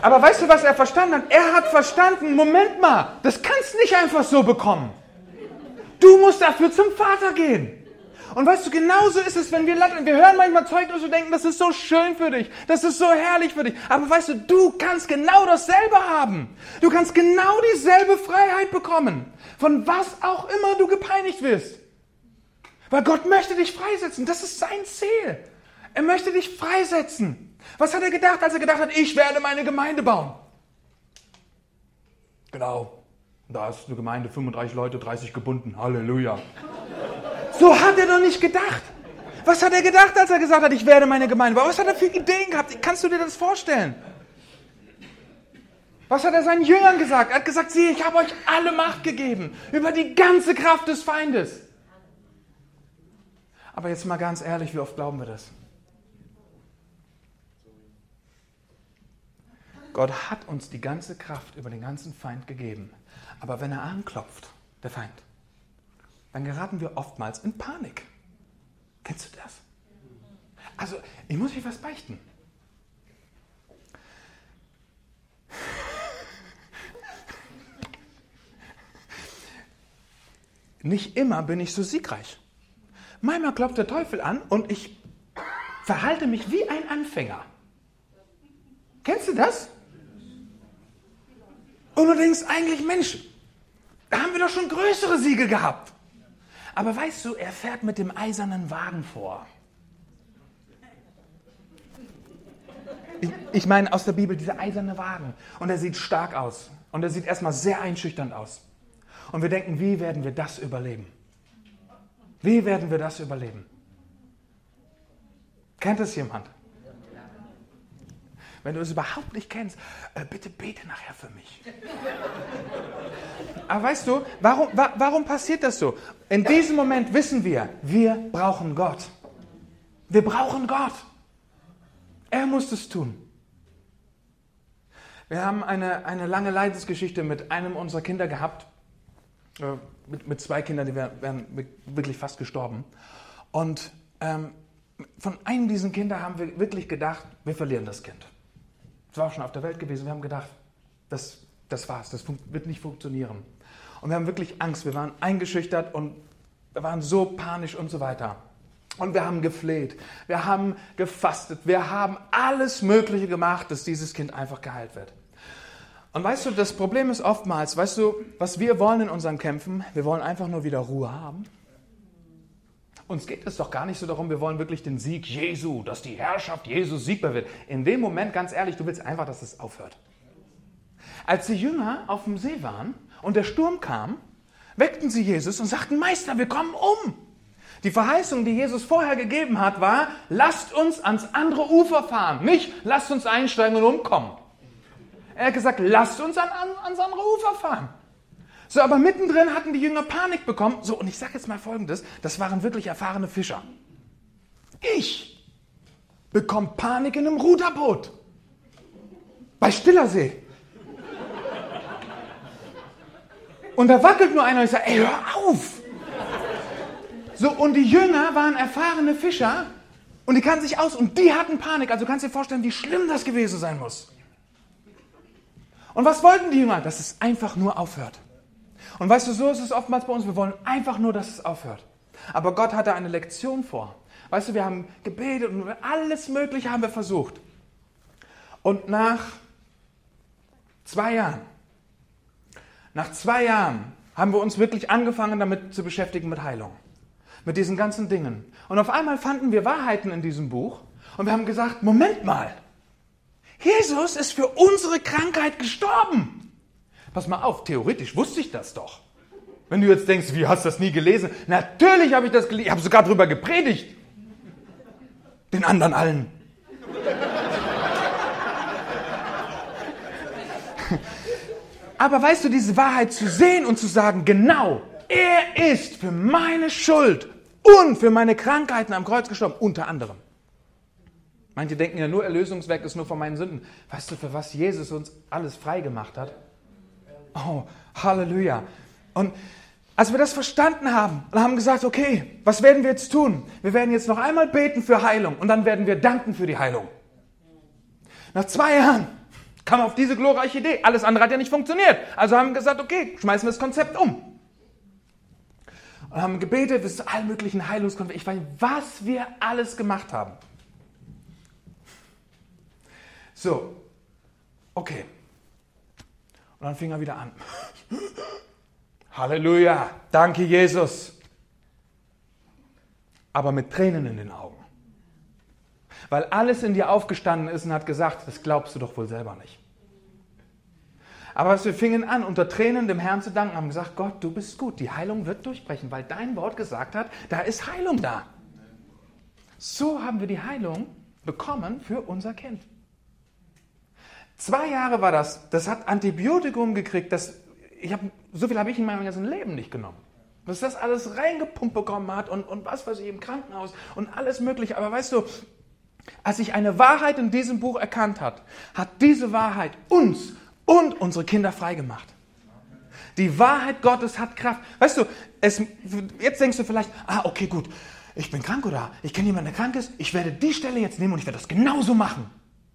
Aber weißt du, was er verstanden hat? Er hat verstanden, Moment mal, das kannst du nicht einfach so bekommen. Du musst dafür zum Vater gehen. Und weißt du, genauso ist es, wenn wir hören manchmal Zeugnisse und denken, das ist so schön für dich, das ist so herrlich für dich. Aber weißt du kannst genau dasselbe haben. Du kannst genau dieselbe Freiheit bekommen, von was auch immer du gepeinigt wirst. Weil Gott möchte dich freisetzen, das ist sein Ziel. Er möchte dich freisetzen. Was hat er gedacht, als er gedacht hat, ich werde meine Gemeinde bauen? Genau, da ist eine Gemeinde, 35 Leute, 30 gebunden, Halleluja. So hat er doch nicht gedacht. Was hat er gedacht, als er gesagt hat, ich werde meine Gemeinde bauen? Was hat er für Ideen gehabt? Kannst du dir das vorstellen? Was hat er seinen Jüngern gesagt? Er hat gesagt, siehe, ich habe euch alle Macht gegeben über die ganze Kraft des Feindes. Aber jetzt mal ganz ehrlich, wie oft glauben wir das? Gott hat uns die ganze Kraft über den ganzen Feind gegeben. Aber wenn er anklopft, der Feind, dann geraten wir oftmals in Panik. Kennst du das? Also, ich muss euch was beichten. Nicht immer bin ich so siegreich. Manchmal klopft der Teufel an und ich verhalte mich wie ein Anfänger. Kennst du das? Und du denkst eigentlich, Mensch, da haben wir doch schon größere Siege gehabt. Aber weißt du, er fährt mit dem eisernen Wagen vor. Ich meine aus der Bibel, dieser eiserne Wagen. Und er sieht stark aus. Und er sieht erstmal sehr einschüchternd aus. Und wir denken, wie werden wir das überleben? Wie werden wir das überleben? Kennt es jemand? Wenn du es überhaupt nicht kennst, bitte bete nachher für mich. Aber weißt du, warum passiert das so? In diesem Moment wissen wir brauchen Gott. Wir brauchen Gott. Er muss es tun. Wir haben eine lange Leidensgeschichte mit einem unserer Kinder gehabt. Mit 2 Kindern, die wären wirklich fast gestorben. Und von einem dieser Kinder haben wir wirklich gedacht, wir verlieren das Kind. Es war auch schon auf der Welt gewesen. Wir haben gedacht, das war's, das wird nicht funktionieren. Und wir haben wirklich Angst, wir waren eingeschüchtert und wir waren so panisch und so weiter. Und wir haben gefleht, wir haben gefastet, wir haben alles Mögliche gemacht, dass dieses Kind einfach geheilt wird. Und weißt du, das Problem ist oftmals, weißt du, was wir wollen in unseren Kämpfen? Wir wollen einfach nur wieder Ruhe haben. Uns geht es doch gar nicht so darum, wir wollen wirklich den Sieg Jesu, dass die Herrschaft Jesu siegbar wird. In dem Moment, ganz ehrlich, du willst einfach, dass es aufhört. Als die Jünger auf dem See waren und der Sturm kam, weckten sie Jesus und sagten, Meister, wir kommen um. Die Verheißung, die Jesus vorher gegeben hat, war, lasst uns ans andere Ufer fahren. Nicht, lasst uns einsteigen und umkommen. Er hat gesagt, lasst uns ans andere Ufer fahren. So, aber mittendrin hatten die Jünger Panik bekommen. So, und ich sage jetzt mal Folgendes, das waren wirklich erfahrene Fischer. Ich bekomme Panik in einem Ruderboot. Bei stiller See. Und da wackelt nur einer und ich sage, ey, hör auf! So, und die Jünger waren erfahrene Fischer und die kannten sich aus und die hatten Panik. Also kannst du dir vorstellen, wie schlimm das gewesen sein muss. Und was wollten die Jünger? Dass es einfach nur aufhört. Und weißt du, so ist es oftmals bei uns. Wir wollen einfach nur, dass es aufhört. Aber Gott hatte eine Lektion vor. Weißt du, wir haben gebetet und alles Mögliche haben wir versucht. Und nach 2 Jahren haben wir uns wirklich angefangen, damit zu beschäftigen mit Heilung. Mit diesen ganzen Dingen. Und auf einmal fanden wir Wahrheiten in diesem Buch. Und wir haben gesagt, Moment mal. Jesus ist für unsere Krankheit gestorben. Pass mal auf, theoretisch wusste ich das doch. Wenn du jetzt denkst, wie, hast du das nie gelesen? Natürlich habe ich das gelesen. Ich habe sogar darüber gepredigt. Den anderen allen. Aber weißt du, diese Wahrheit zu sehen und zu sagen, genau, er ist für meine Schuld und für meine Krankheiten am Kreuz gestorben, unter anderem. Manche denken ja nur, Erlösungswerk ist nur von meinen Sünden. Weißt du, für was Jesus uns alles frei gemacht hat? Oh, Halleluja. Und als wir das verstanden haben und haben gesagt, okay, was werden wir jetzt tun? Wir werden jetzt noch einmal beten für Heilung und dann werden wir danken für die Heilung. Nach 2 Jahren Kam auf diese glorreiche Idee. Alles andere hat ja nicht funktioniert. Also haben wir gesagt, okay, schmeißen wir das Konzept um. Und haben gebetet, bis zu allen möglichen Heilungskonzepten. Ich weiß nicht, was wir alles gemacht haben. So, okay. Und dann fing er wieder an. Halleluja, danke Jesus. Aber mit Tränen in den Augen. Weil alles in dir aufgestanden ist und hat gesagt, das glaubst du doch wohl selber nicht. Aber wir fingen an, unter Tränen dem Herrn zu danken, haben gesagt, Gott, du bist gut, die Heilung wird durchbrechen, weil dein Wort gesagt hat, da ist Heilung da. So haben wir die Heilung bekommen für unser Kind. 2 Jahre war das. Das hat Antibiotikum gekriegt. So viel habe ich in meinem ganzen Leben nicht genommen. Dass das alles reingepumpt bekommen hat und was weiß ich im Krankenhaus und alles mögliche. Aber weißt du, als ich eine Wahrheit in diesem Buch erkannt hat diese Wahrheit uns und unsere Kinder frei gemacht. Die Wahrheit Gottes hat Kraft. Weißt du, jetzt denkst du vielleicht, okay, gut, ich bin krank oder ich kenne jemanden, der krank ist. Ich werde die Stelle jetzt nehmen und ich werde das genauso machen.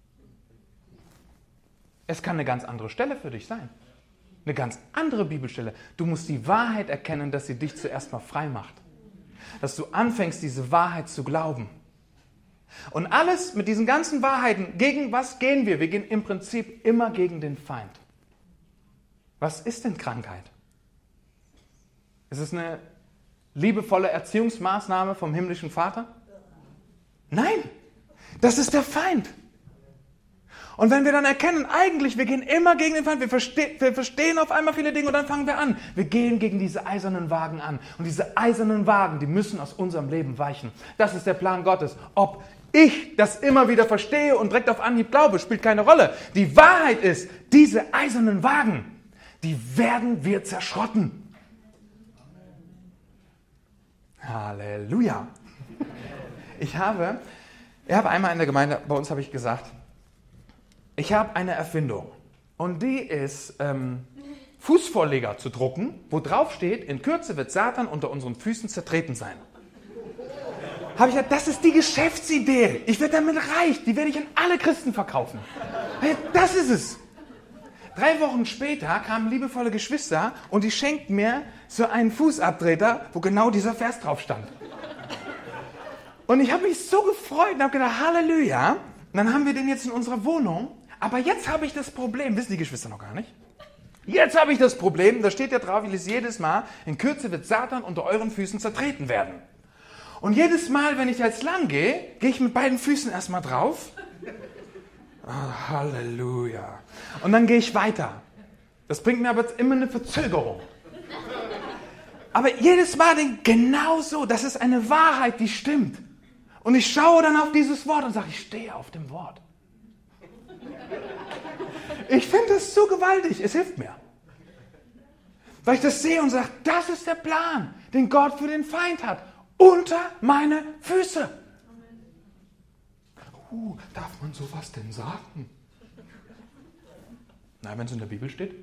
Es kann eine ganz andere Stelle für dich sein. Eine ganz andere Bibelstelle. Du musst die Wahrheit erkennen, dass sie dich zuerst mal frei macht. Dass du anfängst, diese Wahrheit zu glauben. Und alles mit diesen ganzen Wahrheiten, gegen was gehen wir? Wir gehen im Prinzip immer gegen den Feind. Was ist denn Krankheit? Ist es eine liebevolle Erziehungsmaßnahme vom himmlischen Vater? Nein, das ist der Feind. Und wenn wir dann erkennen, eigentlich, wir gehen immer gegen den Feind, wir verstehen auf einmal viele Dinge und dann fangen wir an. Wir gehen gegen diese eisernen Wagen an. Und diese eisernen Wagen, die müssen aus unserem Leben weichen. Das ist der Plan Gottes. Ob ich das immer wieder verstehe und direkt auf Anhieb glaube, spielt keine Rolle. Die Wahrheit ist, diese eisernen Wagen, die werden wir zerschrotten. Halleluja. Ich habe einmal in der Gemeinde, bei uns habe ich gesagt, ich habe eine Erfindung und die ist, Fußvorleger zu drucken, wo drauf steht, in Kürze wird Satan unter unseren Füßen zertreten sein. Habe ich gesagt, das ist die Geschäftsidee. Ich werde damit reich, die werde ich an alle Christen verkaufen. Das ist es. 3 Wochen später kamen liebevolle Geschwister und die schenkten mir so einen Fußabtreter, wo genau dieser Vers drauf stand. Und ich habe mich so gefreut und habe gedacht, Halleluja. Und dann haben wir den jetzt in unserer Wohnung. Aber jetzt habe ich das Problem, wissen die Geschwister noch gar nicht? Jetzt habe ich das Problem, da steht ja drauf, ich lese jedes Mal, in Kürze wird Satan unter euren Füßen zertreten werden. Und jedes Mal, wenn ich jetzt lang gehe, gehe ich mit beiden Füßen erstmal drauf. Oh, Halleluja. Und dann gehe ich weiter. Das bringt mir aber immer eine Verzögerung. Aber jedes Mal denke ich, genau so, das ist eine Wahrheit, die stimmt. Und ich schaue dann auf dieses Wort und sage, ich stehe auf dem Wort. Ich finde das so gewaltig, es hilft mir. Weil ich das sehe und sage, das ist der Plan, den Gott für den Feind hat. Unter meine Füße. Darf man sowas denn sagen? Na, wenn es in der Bibel steht.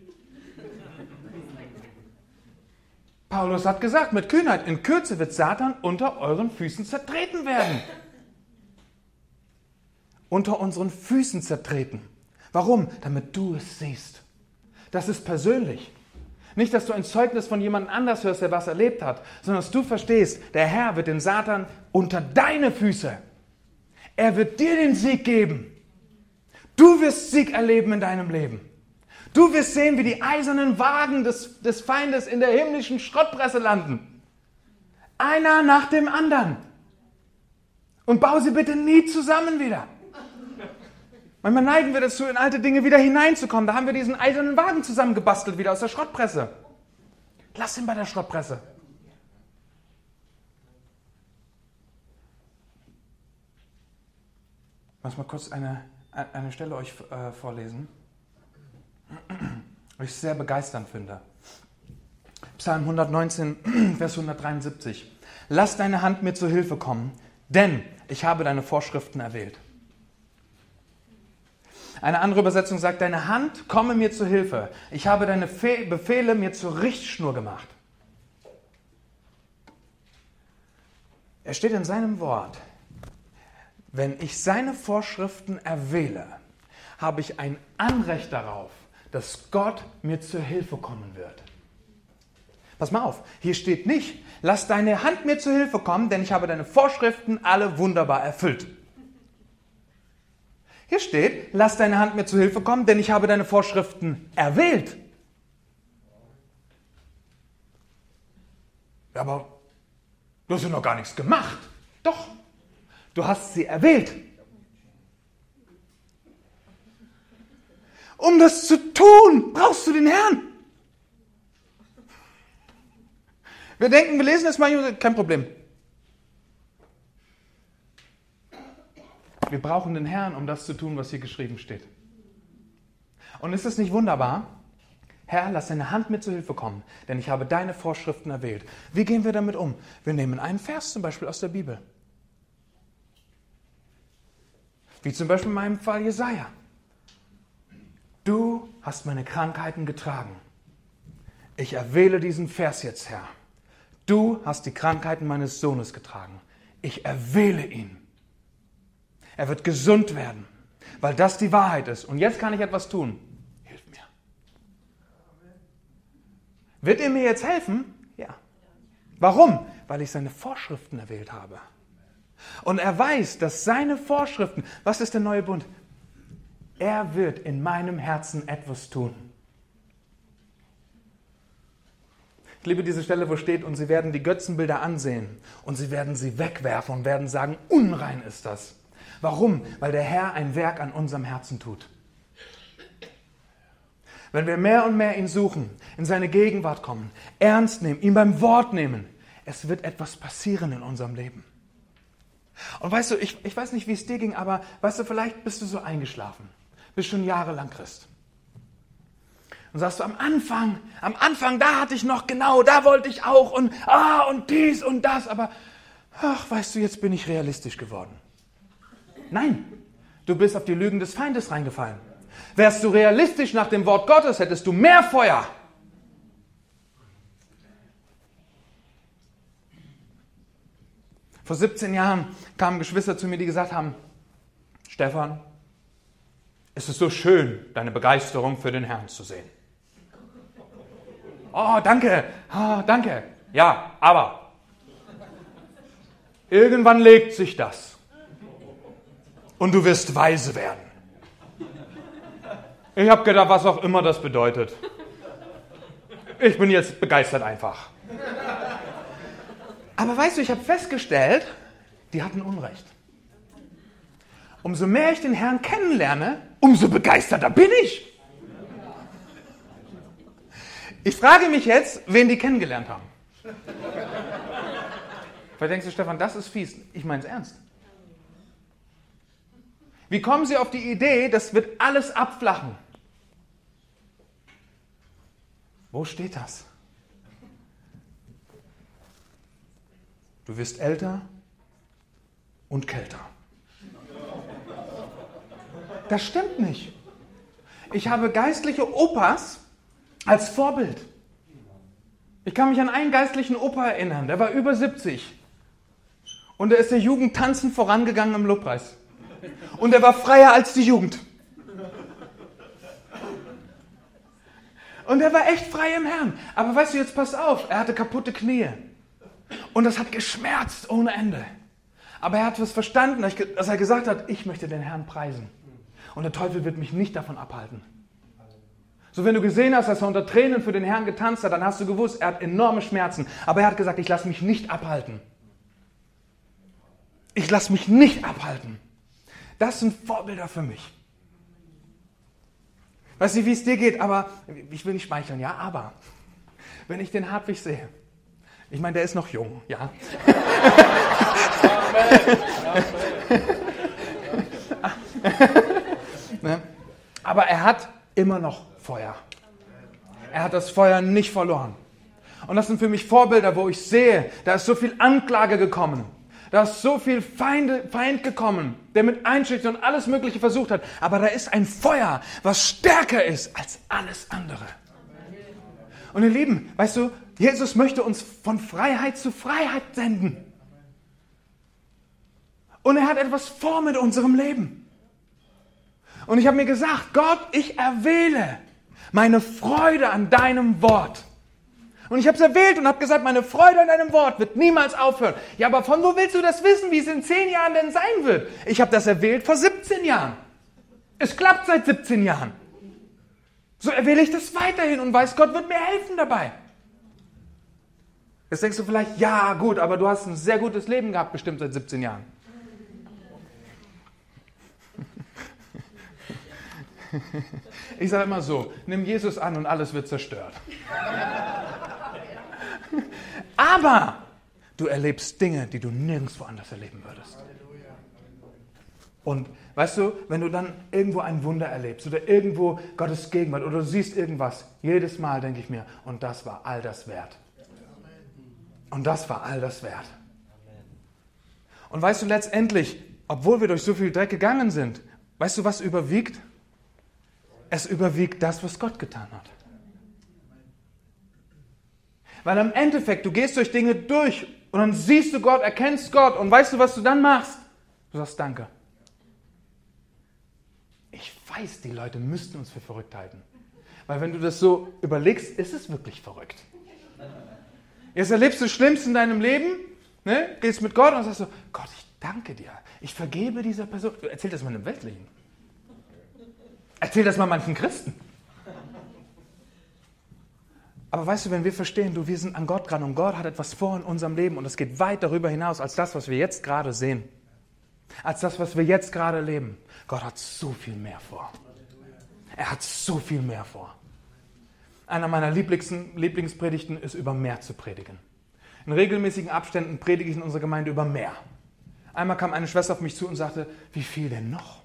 Paulus hat gesagt, mit Kühnheit, in Kürze wird Satan unter euren Füßen zertreten werden. Unter unseren Füßen zertreten. Warum? Damit du es siehst. Das ist persönlich. Nicht, dass du ein Zeugnis von jemand anders hörst, der was erlebt hat, sondern dass du verstehst, der Herr wird den Satan unter deine Füße. Er wird dir den Sieg geben. Du wirst Sieg erleben in deinem Leben. Du wirst sehen, wie die eisernen Wagen des Feindes in der himmlischen Schrottpresse landen. Einer nach dem anderen. Und bau sie bitte nie zusammen wieder. Manchmal neigen wir dazu, in alte Dinge wieder hineinzukommen. Da haben wir diesen eisernen Wagen zusammengebastelt, wieder aus der Schrottpresse. Lass ihn bei der Schrottpresse. Ich muss mal kurz eine Stelle euch vorlesen, die ich sehr begeisternd finde. Psalm 119, Vers 173. Lass deine Hand mir zur Hilfe kommen, denn ich habe deine Vorschriften erwählt. Eine andere Übersetzung sagt, deine Hand komme mir zur Hilfe. Ich habe deine Befehle mir zur Richtschnur gemacht. Er steht in seinem Wort, wenn ich seine Vorschriften erwähle, habe ich ein Anrecht darauf, dass Gott mir zur Hilfe kommen wird. Pass mal auf, hier steht nicht, lass deine Hand mir zur Hilfe kommen, denn ich habe deine Vorschriften alle wunderbar erfüllt. Hier steht, lass deine Hand mir zur Hilfe kommen, denn ich habe deine Vorschriften erwählt. Ja, aber du hast ja noch gar nichts gemacht. Doch, du hast sie erwählt. Um das zu tun, brauchst du den Herrn. Wir denken, wir lesen es mal, kein Problem. Wir brauchen den Herrn, um das zu tun, was hier geschrieben steht. Und ist es nicht wunderbar? Herr, lass deine Hand mir zu Hilfe kommen, denn ich habe deine Vorschriften erwählt. Wie gehen wir damit um? Wir nehmen einen Vers zum Beispiel aus der Bibel. Wie zum Beispiel in meinem Fall Jesaja. Du hast meine Krankheiten getragen. Ich erwähle diesen Vers jetzt, Herr. Du hast die Krankheiten meines Sohnes getragen. Ich erwähle ihn. Er wird gesund werden, weil das die Wahrheit ist. Und jetzt kann ich etwas tun. Hilf mir. Wird er mir jetzt helfen? Ja. Warum? Weil ich seine Vorschriften erwählt habe. Und er weiß, dass seine Vorschriften, was ist der neue Bund? Er wird in meinem Herzen etwas tun. Ich liebe diese Stelle, wo steht, und sie werden die Götzenbilder ansehen und sie werden sie wegwerfen und werden sagen, unrein ist das. Warum? Weil der Herr ein Werk an unserem Herzen tut. Wenn wir mehr und mehr ihn suchen, in seine Gegenwart kommen, ernst nehmen, ihn beim Wort nehmen, es wird etwas passieren in unserem Leben. Und weißt du, ich weiß nicht, wie es dir ging, aber weißt du, vielleicht bist du so eingeschlafen, bist schon jahrelang Christ. Und sagst du, am Anfang, da hatte ich noch genau, da wollte ich auch und dies und das, aber weißt du, jetzt bin ich realistisch geworden. Nein, du bist auf die Lügen des Feindes reingefallen. Wärst du realistisch nach dem Wort Gottes, hättest du mehr Feuer. Vor 17 Jahren kamen Geschwister zu mir, die gesagt haben, Stefan, es ist so schön, deine Begeisterung für den Herrn zu sehen. Oh, danke, danke. Ja, aber irgendwann legt sich das. Und du wirst weise werden. Ich habe gedacht, was auch immer das bedeutet. Ich bin jetzt begeistert einfach. Aber weißt du, ich habe festgestellt, die hatten Unrecht. Umso mehr ich den Herrn kennenlerne, umso begeisterter bin ich. Ich frage mich jetzt, wen die kennengelernt haben. Vielleicht denkst du, Stefan, das ist fies. Ich meine es ernst. Wie kommen sie auf die Idee, das wird alles abflachen? Wo steht das? Du wirst älter und kälter. Das stimmt nicht. Ich habe geistliche Opas als Vorbild. Ich kann mich an einen geistlichen Opa erinnern, der war über 70. Und er ist der Jugend tanzend vorangegangen im Lobpreis. Und er war freier als die Jugend. Und er war echt frei im Herrn. Aber weißt du, jetzt pass auf, er hatte kaputte Knie. Und das hat geschmerzt ohne Ende. Aber er hat was verstanden, dass er gesagt hat, ich möchte den Herrn preisen. Und der Teufel wird mich nicht davon abhalten. So, wenn du gesehen hast, dass er unter Tränen für den Herrn getanzt hat, dann hast du gewusst, er hat enorme Schmerzen. Aber er hat gesagt, ich lasse mich nicht abhalten. Ich lasse mich nicht abhalten. Das sind Vorbilder für mich. Weiß nicht, wie es dir geht, aber ich will nicht schmeicheln, ja, aber wenn ich den Hartwig sehe, ich meine, der ist noch jung, ja. Aber er hat immer noch Feuer. Er hat das Feuer nicht verloren. Und das sind für mich Vorbilder, wo ich sehe, da ist so viel Anklage gekommen. Da ist so viel Feind gekommen, der mit Einschüchtern und alles Mögliche versucht hat. Aber da ist ein Feuer, was stärker ist als alles andere. Und ihr Lieben, weißt du, Jesus möchte uns von Freiheit zu Freiheit senden. Und er hat etwas vor mit unserem Leben. Und ich habe mir gesagt, Gott, ich erwähle meine Freude an deinem Wort. Und ich habe es erwählt und habe gesagt, meine Freude an deinem Wort wird niemals aufhören. Ja, aber von wo willst du das wissen, wie es in 10 Jahren denn sein wird? Ich habe das erwählt vor 17 Jahren. Es klappt seit 17 Jahren. So erwähle ich das weiterhin und weiß, Gott wird mir helfen dabei. Jetzt denkst du vielleicht, ja gut, aber du hast ein sehr gutes Leben gehabt, bestimmt seit 17 Jahren. Ich sage immer so, nimm Jesus an und alles wird zerstört. Aber du erlebst Dinge, die du nirgendwo anders erleben würdest. Und weißt du, wenn du dann irgendwo ein Wunder erlebst oder irgendwo Gottes Gegenwart oder du siehst irgendwas, jedes Mal denke ich mir, und das war all das wert. Und das war all das wert. Und weißt du, letztendlich, obwohl wir durch so viel Dreck gegangen sind, weißt du, was überwiegt? Es überwiegt das, was Gott getan hat. Weil im Endeffekt, du gehst durch Dinge durch und dann siehst du Gott, erkennst Gott und weißt du, was du dann machst? Du sagst Danke. Ich weiß, die Leute müssten uns für verrückt halten. Weil wenn du das so überlegst, ist es wirklich verrückt. Jetzt erlebst du das Schlimmste in deinem Leben, ne? Gehst mit Gott und sagst so, Gott, ich danke dir. Ich vergebe dieser Person. Erzähl das mal einem Weltlichen. Erzähl das mal manchen Christen. Aber weißt du, wenn wir verstehen, wir sind an Gott dran und Gott hat etwas vor in unserem Leben und es geht weit darüber hinaus als das, was wir jetzt gerade sehen. Als das, was wir jetzt gerade leben. Gott hat so viel mehr vor. Er hat so viel mehr vor. Einer meiner Lieblingspredigten ist, über Meer zu predigen. In regelmäßigen Abständen predige ich in unserer Gemeinde über Meer. Einmal kam eine Schwester auf mich zu und sagte, wie viel denn noch?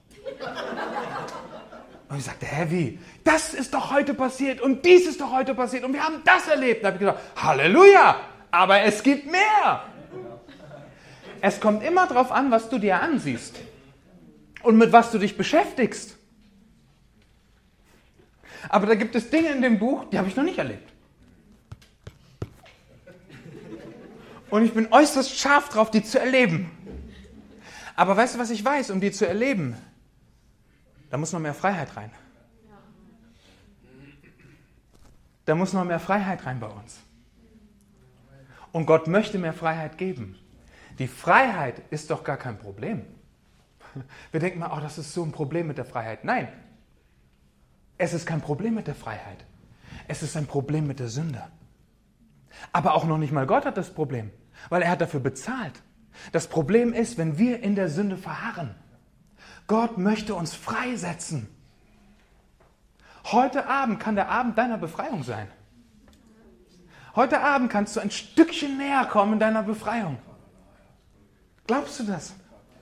Und ich sagte, wie? Das ist doch heute passiert und dies ist doch heute passiert und wir haben das erlebt. Da habe ich gesagt, Halleluja, aber es gibt mehr. Es kommt immer darauf an, was du dir ansiehst und mit was du dich beschäftigst. Aber da gibt es Dinge in dem Buch, die habe ich noch nicht erlebt. Und ich bin äußerst scharf drauf, die zu erleben. Aber weißt du, was ich weiß, um die zu erleben? Da muss noch mehr Freiheit rein. Da muss noch mehr Freiheit rein bei uns. Und Gott möchte mehr Freiheit geben. Die Freiheit ist doch gar kein Problem. Wir denken mal, das ist so ein Problem mit der Freiheit. Nein, es ist kein Problem mit der Freiheit. Es ist ein Problem mit der Sünde. Aber auch noch nicht mal Gott hat das Problem, weil er hat dafür bezahlt. Das Problem ist, wenn wir in der Sünde verharren. Gott möchte uns freisetzen. Heute Abend kann der Abend deiner Befreiung sein. Heute Abend kannst du ein Stückchen näher kommen in deiner Befreiung. Glaubst du das?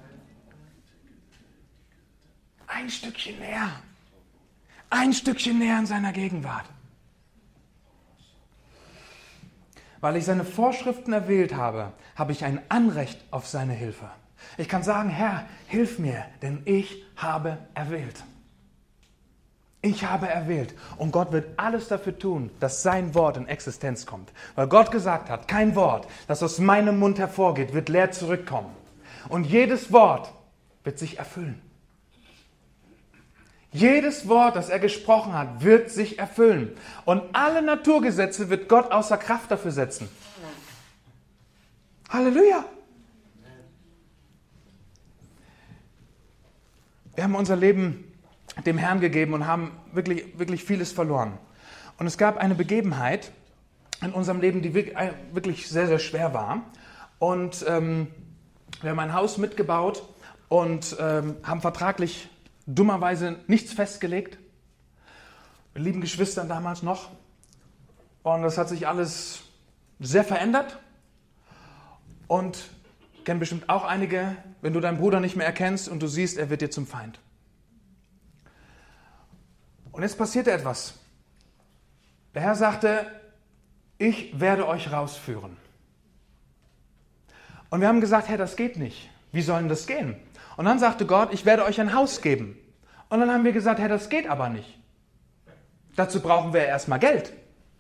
Ein Stückchen näher. Ein Stückchen näher in seiner Gegenwart. Weil ich seine Vorschriften erwählt habe, habe ich ein Anrecht auf seine Hilfe. Ich kann sagen, Herr, hilf mir, denn ich habe erwählt. Ich habe erwählt. Und Gott wird alles dafür tun, dass sein Wort in Existenz kommt. Weil Gott gesagt hat, kein Wort, das aus meinem Mund hervorgeht, wird leer zurückkommen. Und jedes Wort wird sich erfüllen. Jedes Wort, das er gesprochen hat, wird sich erfüllen. Und alle Naturgesetze wird Gott außer Kraft dafür setzen. Halleluja! Wir haben unser Leben dem Herrn gegeben und haben wirklich, wirklich vieles verloren. Und es gab eine Begebenheit in unserem Leben, die wirklich sehr, sehr schwer war. Und wir haben ein Haus mitgebaut und haben vertraglich dummerweise nichts festgelegt. Wir lieben Geschwistern damals noch. Und das hat sich alles sehr verändert. Und kennen bestimmt auch einige, wenn du deinen Bruder nicht mehr erkennst und du siehst, er wird dir zum Feind. Und jetzt passierte etwas. Der Herr sagte, ich werde euch rausführen. Und wir haben gesagt, Herr, das geht nicht. Wie soll denn das gehen? Und dann sagte Gott, ich werde euch ein Haus geben. Und dann haben wir gesagt, Herr, das geht aber nicht. Dazu brauchen wir erstmal Geld.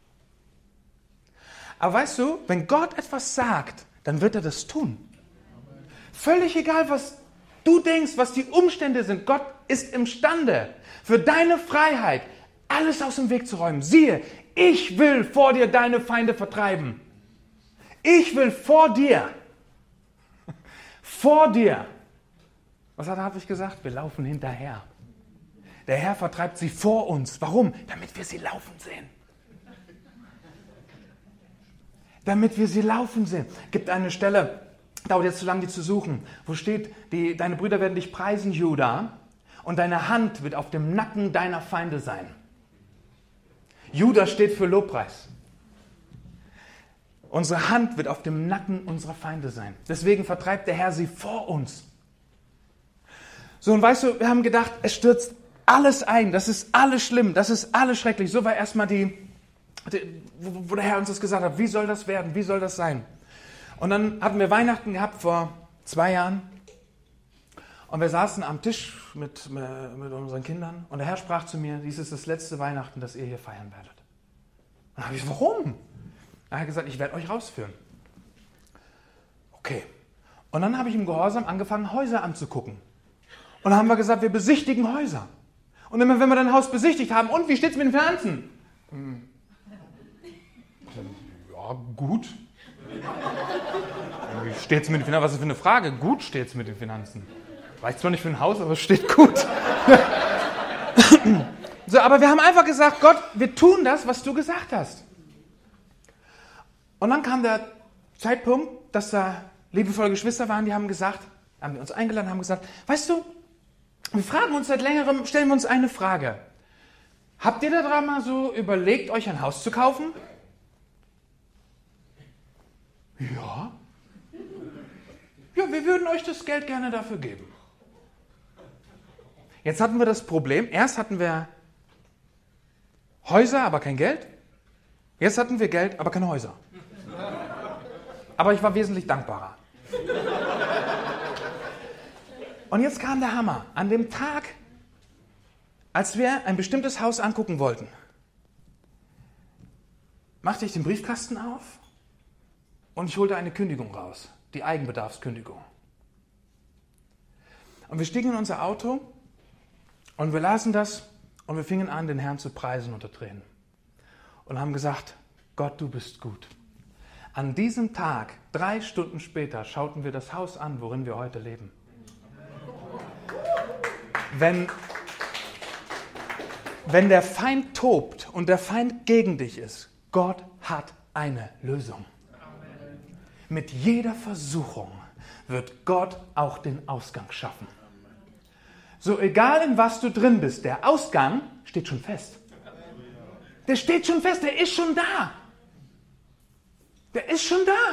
Aber weißt du, wenn Gott etwas sagt, dann wird er das tun. Völlig egal, was Du denkst, was die Umstände sind. Gott ist imstande, für deine Freiheit alles aus dem Weg zu räumen. Siehe, ich will vor dir deine Feinde vertreiben. Ich will vor dir. Was hat Hartwig gesagt? Wir laufen hinterher. Der Herr vertreibt sie vor uns. Warum? Damit wir sie laufen sehen. Damit wir sie laufen sehen. Gibt eine Stelle, dauert jetzt zu lang, die zu suchen, wo steht, deine Brüder werden dich preisen, Juda, und deine Hand wird auf dem Nacken deiner Feinde sein. Juda steht für Lobpreis. Unsere Hand wird auf dem Nacken unserer Feinde sein. Deswegen vertreibt der Herr sie vor uns. So, und weißt du, wir haben gedacht, es stürzt alles ein, das ist alles schlimm, das ist alles schrecklich. So war erstmal wo der Herr uns das gesagt hat, wie soll das werden, wie soll das sein? Und dann hatten wir Weihnachten gehabt vor 2 Jahren und wir saßen am Tisch mit unseren Kindern und der Herr sprach zu mir, dies ist das letzte Weihnachten, das ihr hier feiern werdet. Und dann habe ich gesagt, warum? Er hat gesagt, ich werde euch rausführen. Okay. Und dann habe ich im Gehorsam angefangen, Häuser anzugucken. Und dann haben wir gesagt, wir besichtigen Häuser. Und immer wenn wir dann ein Haus besichtigt haben, und wie steht es mit den Finanzen? Ja, gut. Wie steht es mit den Finanzen? Was ist das für eine Frage? Gut steht es mit den Finanzen. Reicht zwar nicht für ein Haus, aber es steht gut. So, aber wir haben einfach gesagt, Gott, wir tun das, was du gesagt hast. Und dann kam der Zeitpunkt, dass da liebevolle Geschwister waren, die haben uns eingeladen, haben gesagt, weißt du, wir fragen uns seit längerem, stellen wir uns eine Frage. Habt ihr da mal so überlegt, euch ein Haus zu kaufen? Ja. Ja, wir würden euch das Geld gerne dafür geben. Jetzt hatten wir das Problem, erst hatten wir Häuser, aber kein Geld. Jetzt hatten wir Geld, aber keine Häuser. Aber ich war wesentlich dankbarer. Und jetzt kam der Hammer. An dem Tag, als wir ein bestimmtes Haus angucken wollten, machte ich den Briefkasten auf und ich holte eine Kündigung raus, die Eigenbedarfskündigung. Und wir stiegen in unser Auto und wir lasen das und wir fingen an, den Herrn zu preisen unter Tränen. Und haben gesagt, Gott, du bist gut. An diesem Tag, 3 Stunden später, schauten wir das Haus an, worin wir heute leben. Wenn der Feind tobt und der Feind gegen dich ist, Gott hat eine Lösung. Mit jeder Versuchung wird Gott auch den Ausgang schaffen. So egal in was du drin bist, der Ausgang steht schon fest. Der steht schon fest, der ist schon da. Der ist schon da.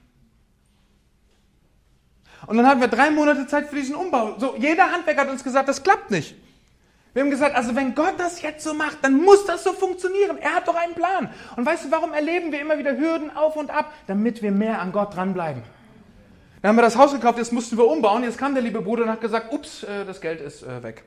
Und dann hatten wir 3 Monate Zeit für diesen Umbau. So, jeder Handwerker hat uns gesagt, das klappt nicht. Wir haben gesagt, also wenn Gott das jetzt so macht, dann muss das so funktionieren. Er hat doch einen Plan. Und weißt du, warum erleben wir immer wieder Hürden auf und ab? Damit wir mehr an Gott dranbleiben. Dann haben wir das Haus gekauft, jetzt mussten wir umbauen. Jetzt kam der liebe Bruder und hat gesagt, ups, das Geld ist weg.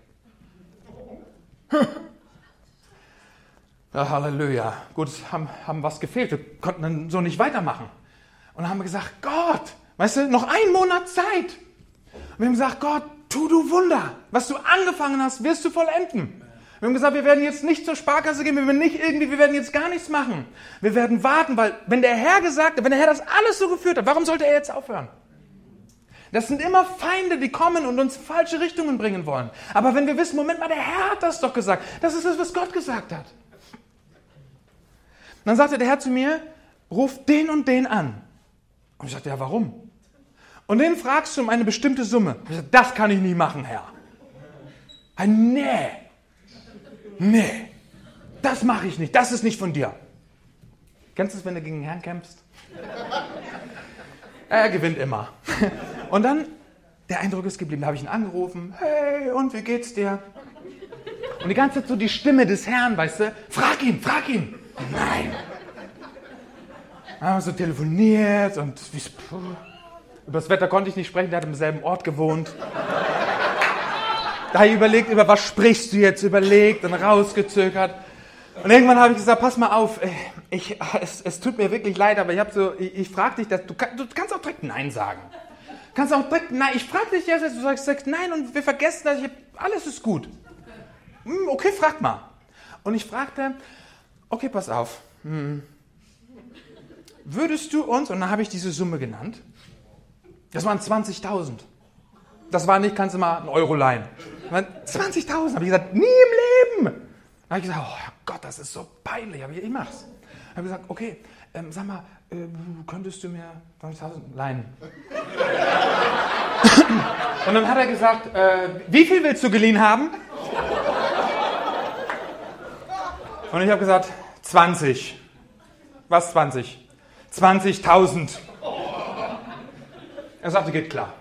Ja, Halleluja. Gut, haben was gefehlt. Wir konnten dann so nicht weitermachen. Und dann haben wir gesagt, Gott, weißt du, noch 1 Monat Zeit. Und wir haben gesagt, Gott, tu du Wunder. Was du angefangen hast, wirst du vollenden. Wir haben gesagt, wir werden jetzt nicht zur Sparkasse gehen, wir werden jetzt gar nichts machen. Wir werden warten, weil wenn der Herr das alles so geführt hat, warum sollte er jetzt aufhören? Das sind immer Feinde, die kommen und uns falsche Richtungen bringen wollen. Aber wenn wir wissen, Moment mal, der Herr hat das doch gesagt. Das ist das, was Gott gesagt hat. Und dann sagte der Herr zu mir, ruf den und den an. Und ich sagte, ja, warum? Und den fragst du um eine bestimmte Summe. Ich sagte, das kann ich nicht machen, Herr. Nee, das mache ich nicht, das ist nicht von dir. Kennst du es, wenn du gegen den Herrn kämpfst? Er gewinnt immer. Und dann, der Eindruck ist geblieben, da habe ich ihn angerufen, hey, und wie geht's dir? Und die ganze Zeit so die Stimme des Herrn, weißt du, frag ihn. Nein. Dann haben wir so telefoniert und über das Wetter konnte ich nicht sprechen, der hat im selben Ort gewohnt. Da habe ich überlegt, über was sprichst du jetzt, überlegt und rausgezögert. Und irgendwann habe ich gesagt, pass mal auf, es tut mir wirklich leid, aber ich frage dich, du kannst auch direkt Nein sagen. Kannst auch direkt, nein, ich frage dich jetzt, du sagst nein und wir vergessen, dass alles ist gut. Okay, frag mal. Und ich fragte, okay, pass auf. Würdest du uns, und dann habe ich diese Summe genannt, das waren 20.000. Das war nicht, kannst du mal einen Euro leihen. 20.000, habe ich gesagt, nie im Leben. Dann habe ich gesagt, oh Gott, das ist so peinlich, aber ich mach's. Dann habe ich gesagt, okay, sag mal, könntest du mir 20.000 leihen? Und dann hat er gesagt, wie viel willst du geliehen haben? Und ich habe gesagt, 20. Was 20? 20.000. Er sagte, geht klar.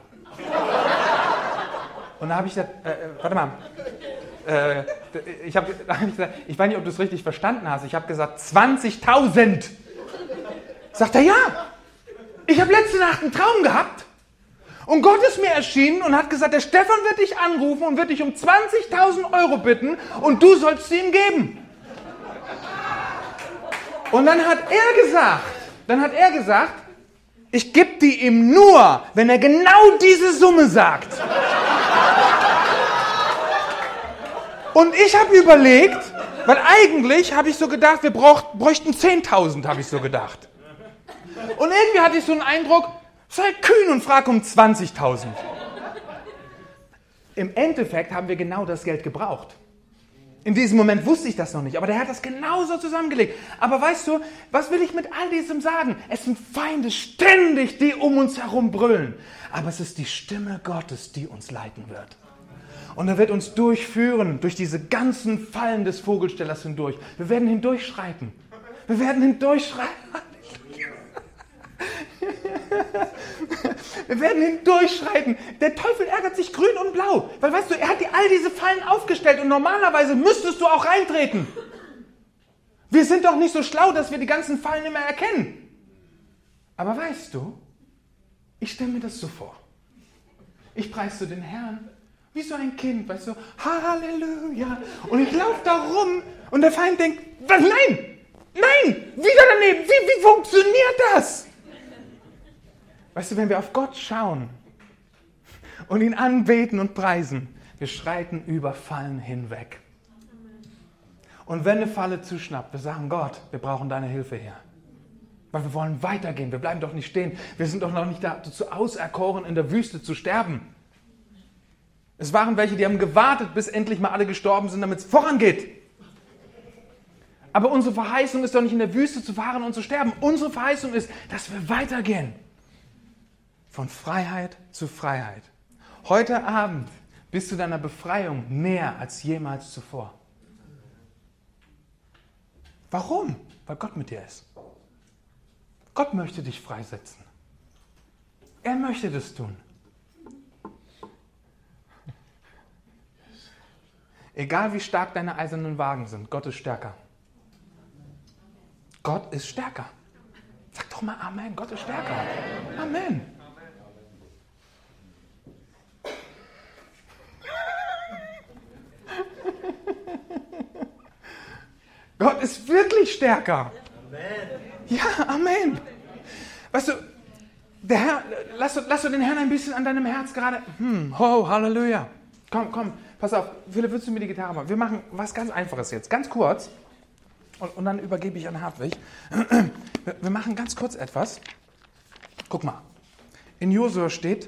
Und da habe ich gesagt, warte mal. Ich weiß nicht, ob du es richtig verstanden hast. Ich habe gesagt, 20.000. Sagt er, ja. Ich habe letzte Nacht einen Traum gehabt. Und Gott ist mir erschienen und hat gesagt, der Stefan wird dich anrufen und wird dich um 20.000 Euro bitten und du sollst sie ihm geben. Und dann hat er gesagt, ich gebe die ihm nur, wenn er genau diese Summe sagt. Und ich habe überlegt, weil eigentlich habe ich so gedacht, wir bräuchten 10.000, habe ich so gedacht. Und irgendwie hatte ich so einen Eindruck, sei kühn und frag um 20.000. Im Endeffekt haben wir genau das Geld gebraucht. In diesem Moment wusste ich das noch nicht, aber der hat das genauso zusammengelegt. Aber weißt du, was will ich mit all diesem sagen? Es sind Feinde ständig, die um uns herum brüllen. Aber es ist die Stimme Gottes, die uns leiten wird. Und er wird uns durchführen, durch diese ganzen Fallen des Vogelstellers hindurch. Wir werden hindurchschreiten. Wir werden hindurchschreiten. Wir werden hindurchschreiten. Der Teufel ärgert sich grün und blau. Weil weißt du, er hat dir all diese Fallen aufgestellt und normalerweise müsstest du auch reintreten. Wir sind doch nicht so schlau, dass wir die ganzen Fallen immer erkennen. Aber weißt du, ich stelle mir das so vor. Ich preise den Herrn wie so ein Kind, weißt du, Halleluja. Und ich laufe da rum und der Feind denkt, was? Nein, wieder daneben. Wie funktioniert das? Weißt du, wenn wir auf Gott schauen und ihn anbeten und preisen, wir schreiten über Fallen hinweg. Und wenn eine Falle zuschnappt, wir sagen, Gott, wir brauchen deine Hilfe her. Weil wir wollen weitergehen, wir bleiben doch nicht stehen. Wir sind doch noch nicht dazu auserkoren, in der Wüste zu sterben. Es waren welche, die haben gewartet, bis endlich mal alle gestorben sind, damit es vorangeht. Aber unsere Verheißung ist doch nicht in der Wüste zu fahren und zu sterben. Unsere Verheißung ist, dass wir weitergehen. Von Freiheit zu Freiheit. Heute Abend bist du deiner Befreiung näher als jemals zuvor. Warum? Weil Gott mit dir ist. Gott möchte dich freisetzen. Er möchte das tun. Egal wie stark deine eisernen Wagen sind, Gott ist stärker. Gott ist stärker. Sag doch mal Amen, Gott ist stärker. Amen. Gott ist wirklich stärker. Amen. Ja, Amen. Weißt du, der Herr, lass du den Herrn ein bisschen an deinem Herz gerade. Halleluja. Komm, pass auf. Philipp, willst du mir die Gitarre machen? Wir machen was ganz Einfaches jetzt, ganz kurz. Und dann übergebe ich an Hartwig. Wir machen ganz kurz etwas. Guck mal. In Josua steht,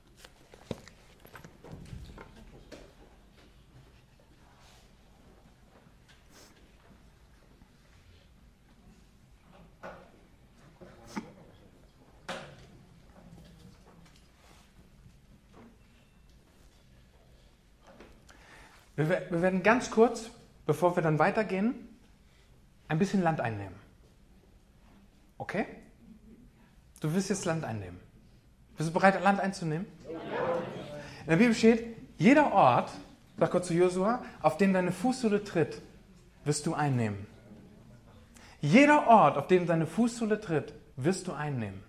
wir werden ganz kurz, bevor wir dann weitergehen, ein bisschen Land einnehmen. Okay? Du wirst jetzt Land einnehmen. Bist du bereit, Land einzunehmen? Ja. In der Bibel steht, jeder Ort, sagt Gott zu Josua, auf dem deine Fußsohle tritt, wirst du einnehmen. Jeder Ort, auf dem deine Fußsohle tritt, wirst du einnehmen.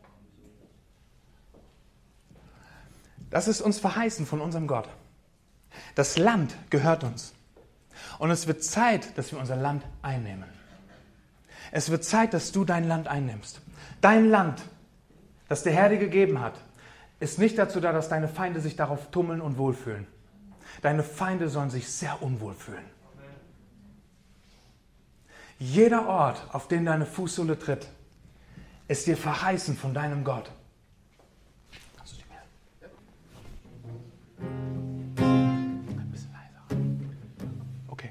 Das ist uns verheißen von unserem Gott. Das Land gehört uns. Und es wird Zeit, dass wir unser Land einnehmen. Es wird Zeit, dass du dein Land einnimmst. Dein Land, das der Herr dir gegeben hat. ist nicht dazu da, dass deine Feinde sich darauf tummeln und wohlfühlen. Deine Feinde sollen sich sehr unwohl fühlen. Jeder Ort, auf den deine Fußsohle tritt, ist dir verheißen von deinem Gott. Kannst du die mehr? Ein bisschen leiser. Okay.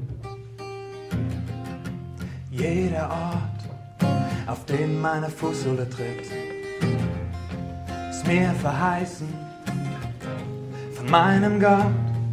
Jeder Ort, auf den meine Fußsohle tritt, ist mir verheißen von meinem Gott.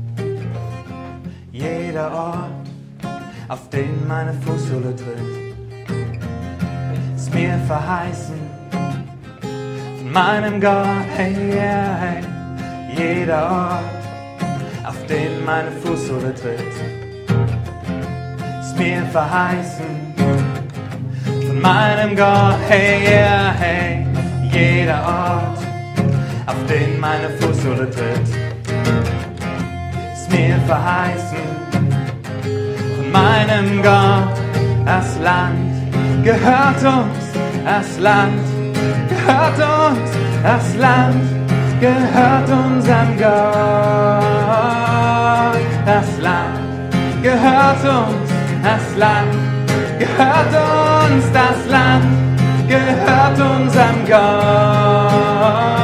Jeder Ort, auf den meine Fußsohle tritt, ist mir verheißen von meinem Gott. Hey, yeah, hey. Jeder Ort, auf den meine Fußsohle tritt, ist mir verheißen von meinem Gott. Hey, yeah, hey. Jeder Ort, auf den meine Fußsohle tritt, ist mir verheißen von meinem Gott. Das Land gehört uns, das Land gehört uns, das Land gehört unserem Gott. Das Land gehört uns, das Land gehört uns, das Land gehört unserem Gott.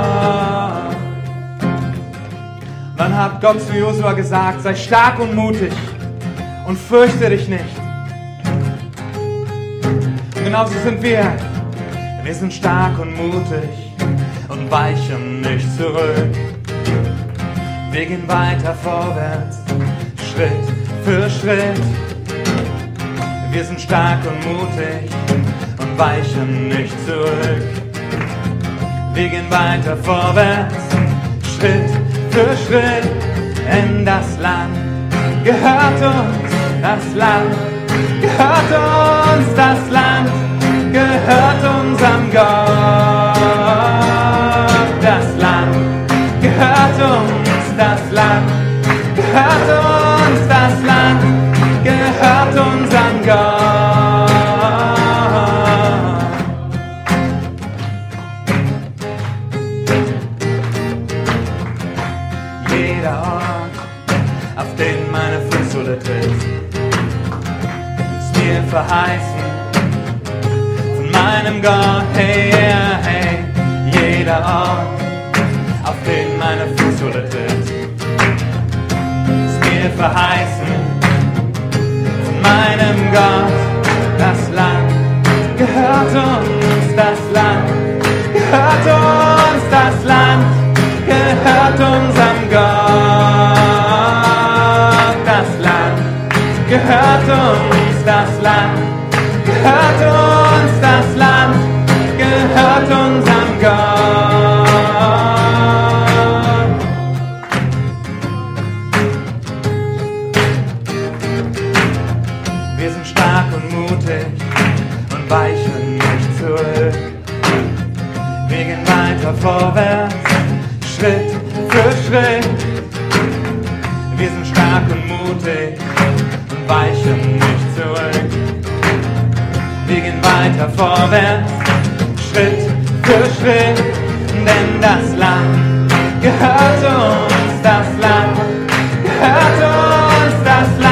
Wann hat Gott zu Josua gesagt, sei stark und mutig und fürchte dich nicht? Und genauso sind wir. Wir sind stark und mutig und weichen nicht zurück. Wir gehen weiter vorwärts, Schritt für Schritt. Wir sind stark und mutig und weichen nicht zurück. Wir gehen weiter vorwärts, Schritt für Schritt. Denn das Land gehört uns, das Land gehört uns, das Land gehört unserem Gott. Das Land gehört uns, das Land gehört uns, das Land gehört unserem Gott. Jeder Ort, auf den meine Fußsohle tritt, ist mir verheißen von meinem Gott. Hey, yeah, hey. Jeder Ort, auf den meine Fußsohle tritt, ist mir verheißen von meinem Gott. Das Land gehört uns, das Land gehört uns, das Land gehört unserem Gott. Das Land gehört uns, das Land gehört uns, das Land gehört unserem Gott. Wir sind stark und mutig und weichen nicht zurück. Wir gehen weiter vorwärts, Schritt für Schritt. Wir sind stark und mutig und weichen nicht zurück. Wir gehen weiter vorwärts, Schritt für Schritt. Denn das Land gehört uns, das Land gehört uns, das Land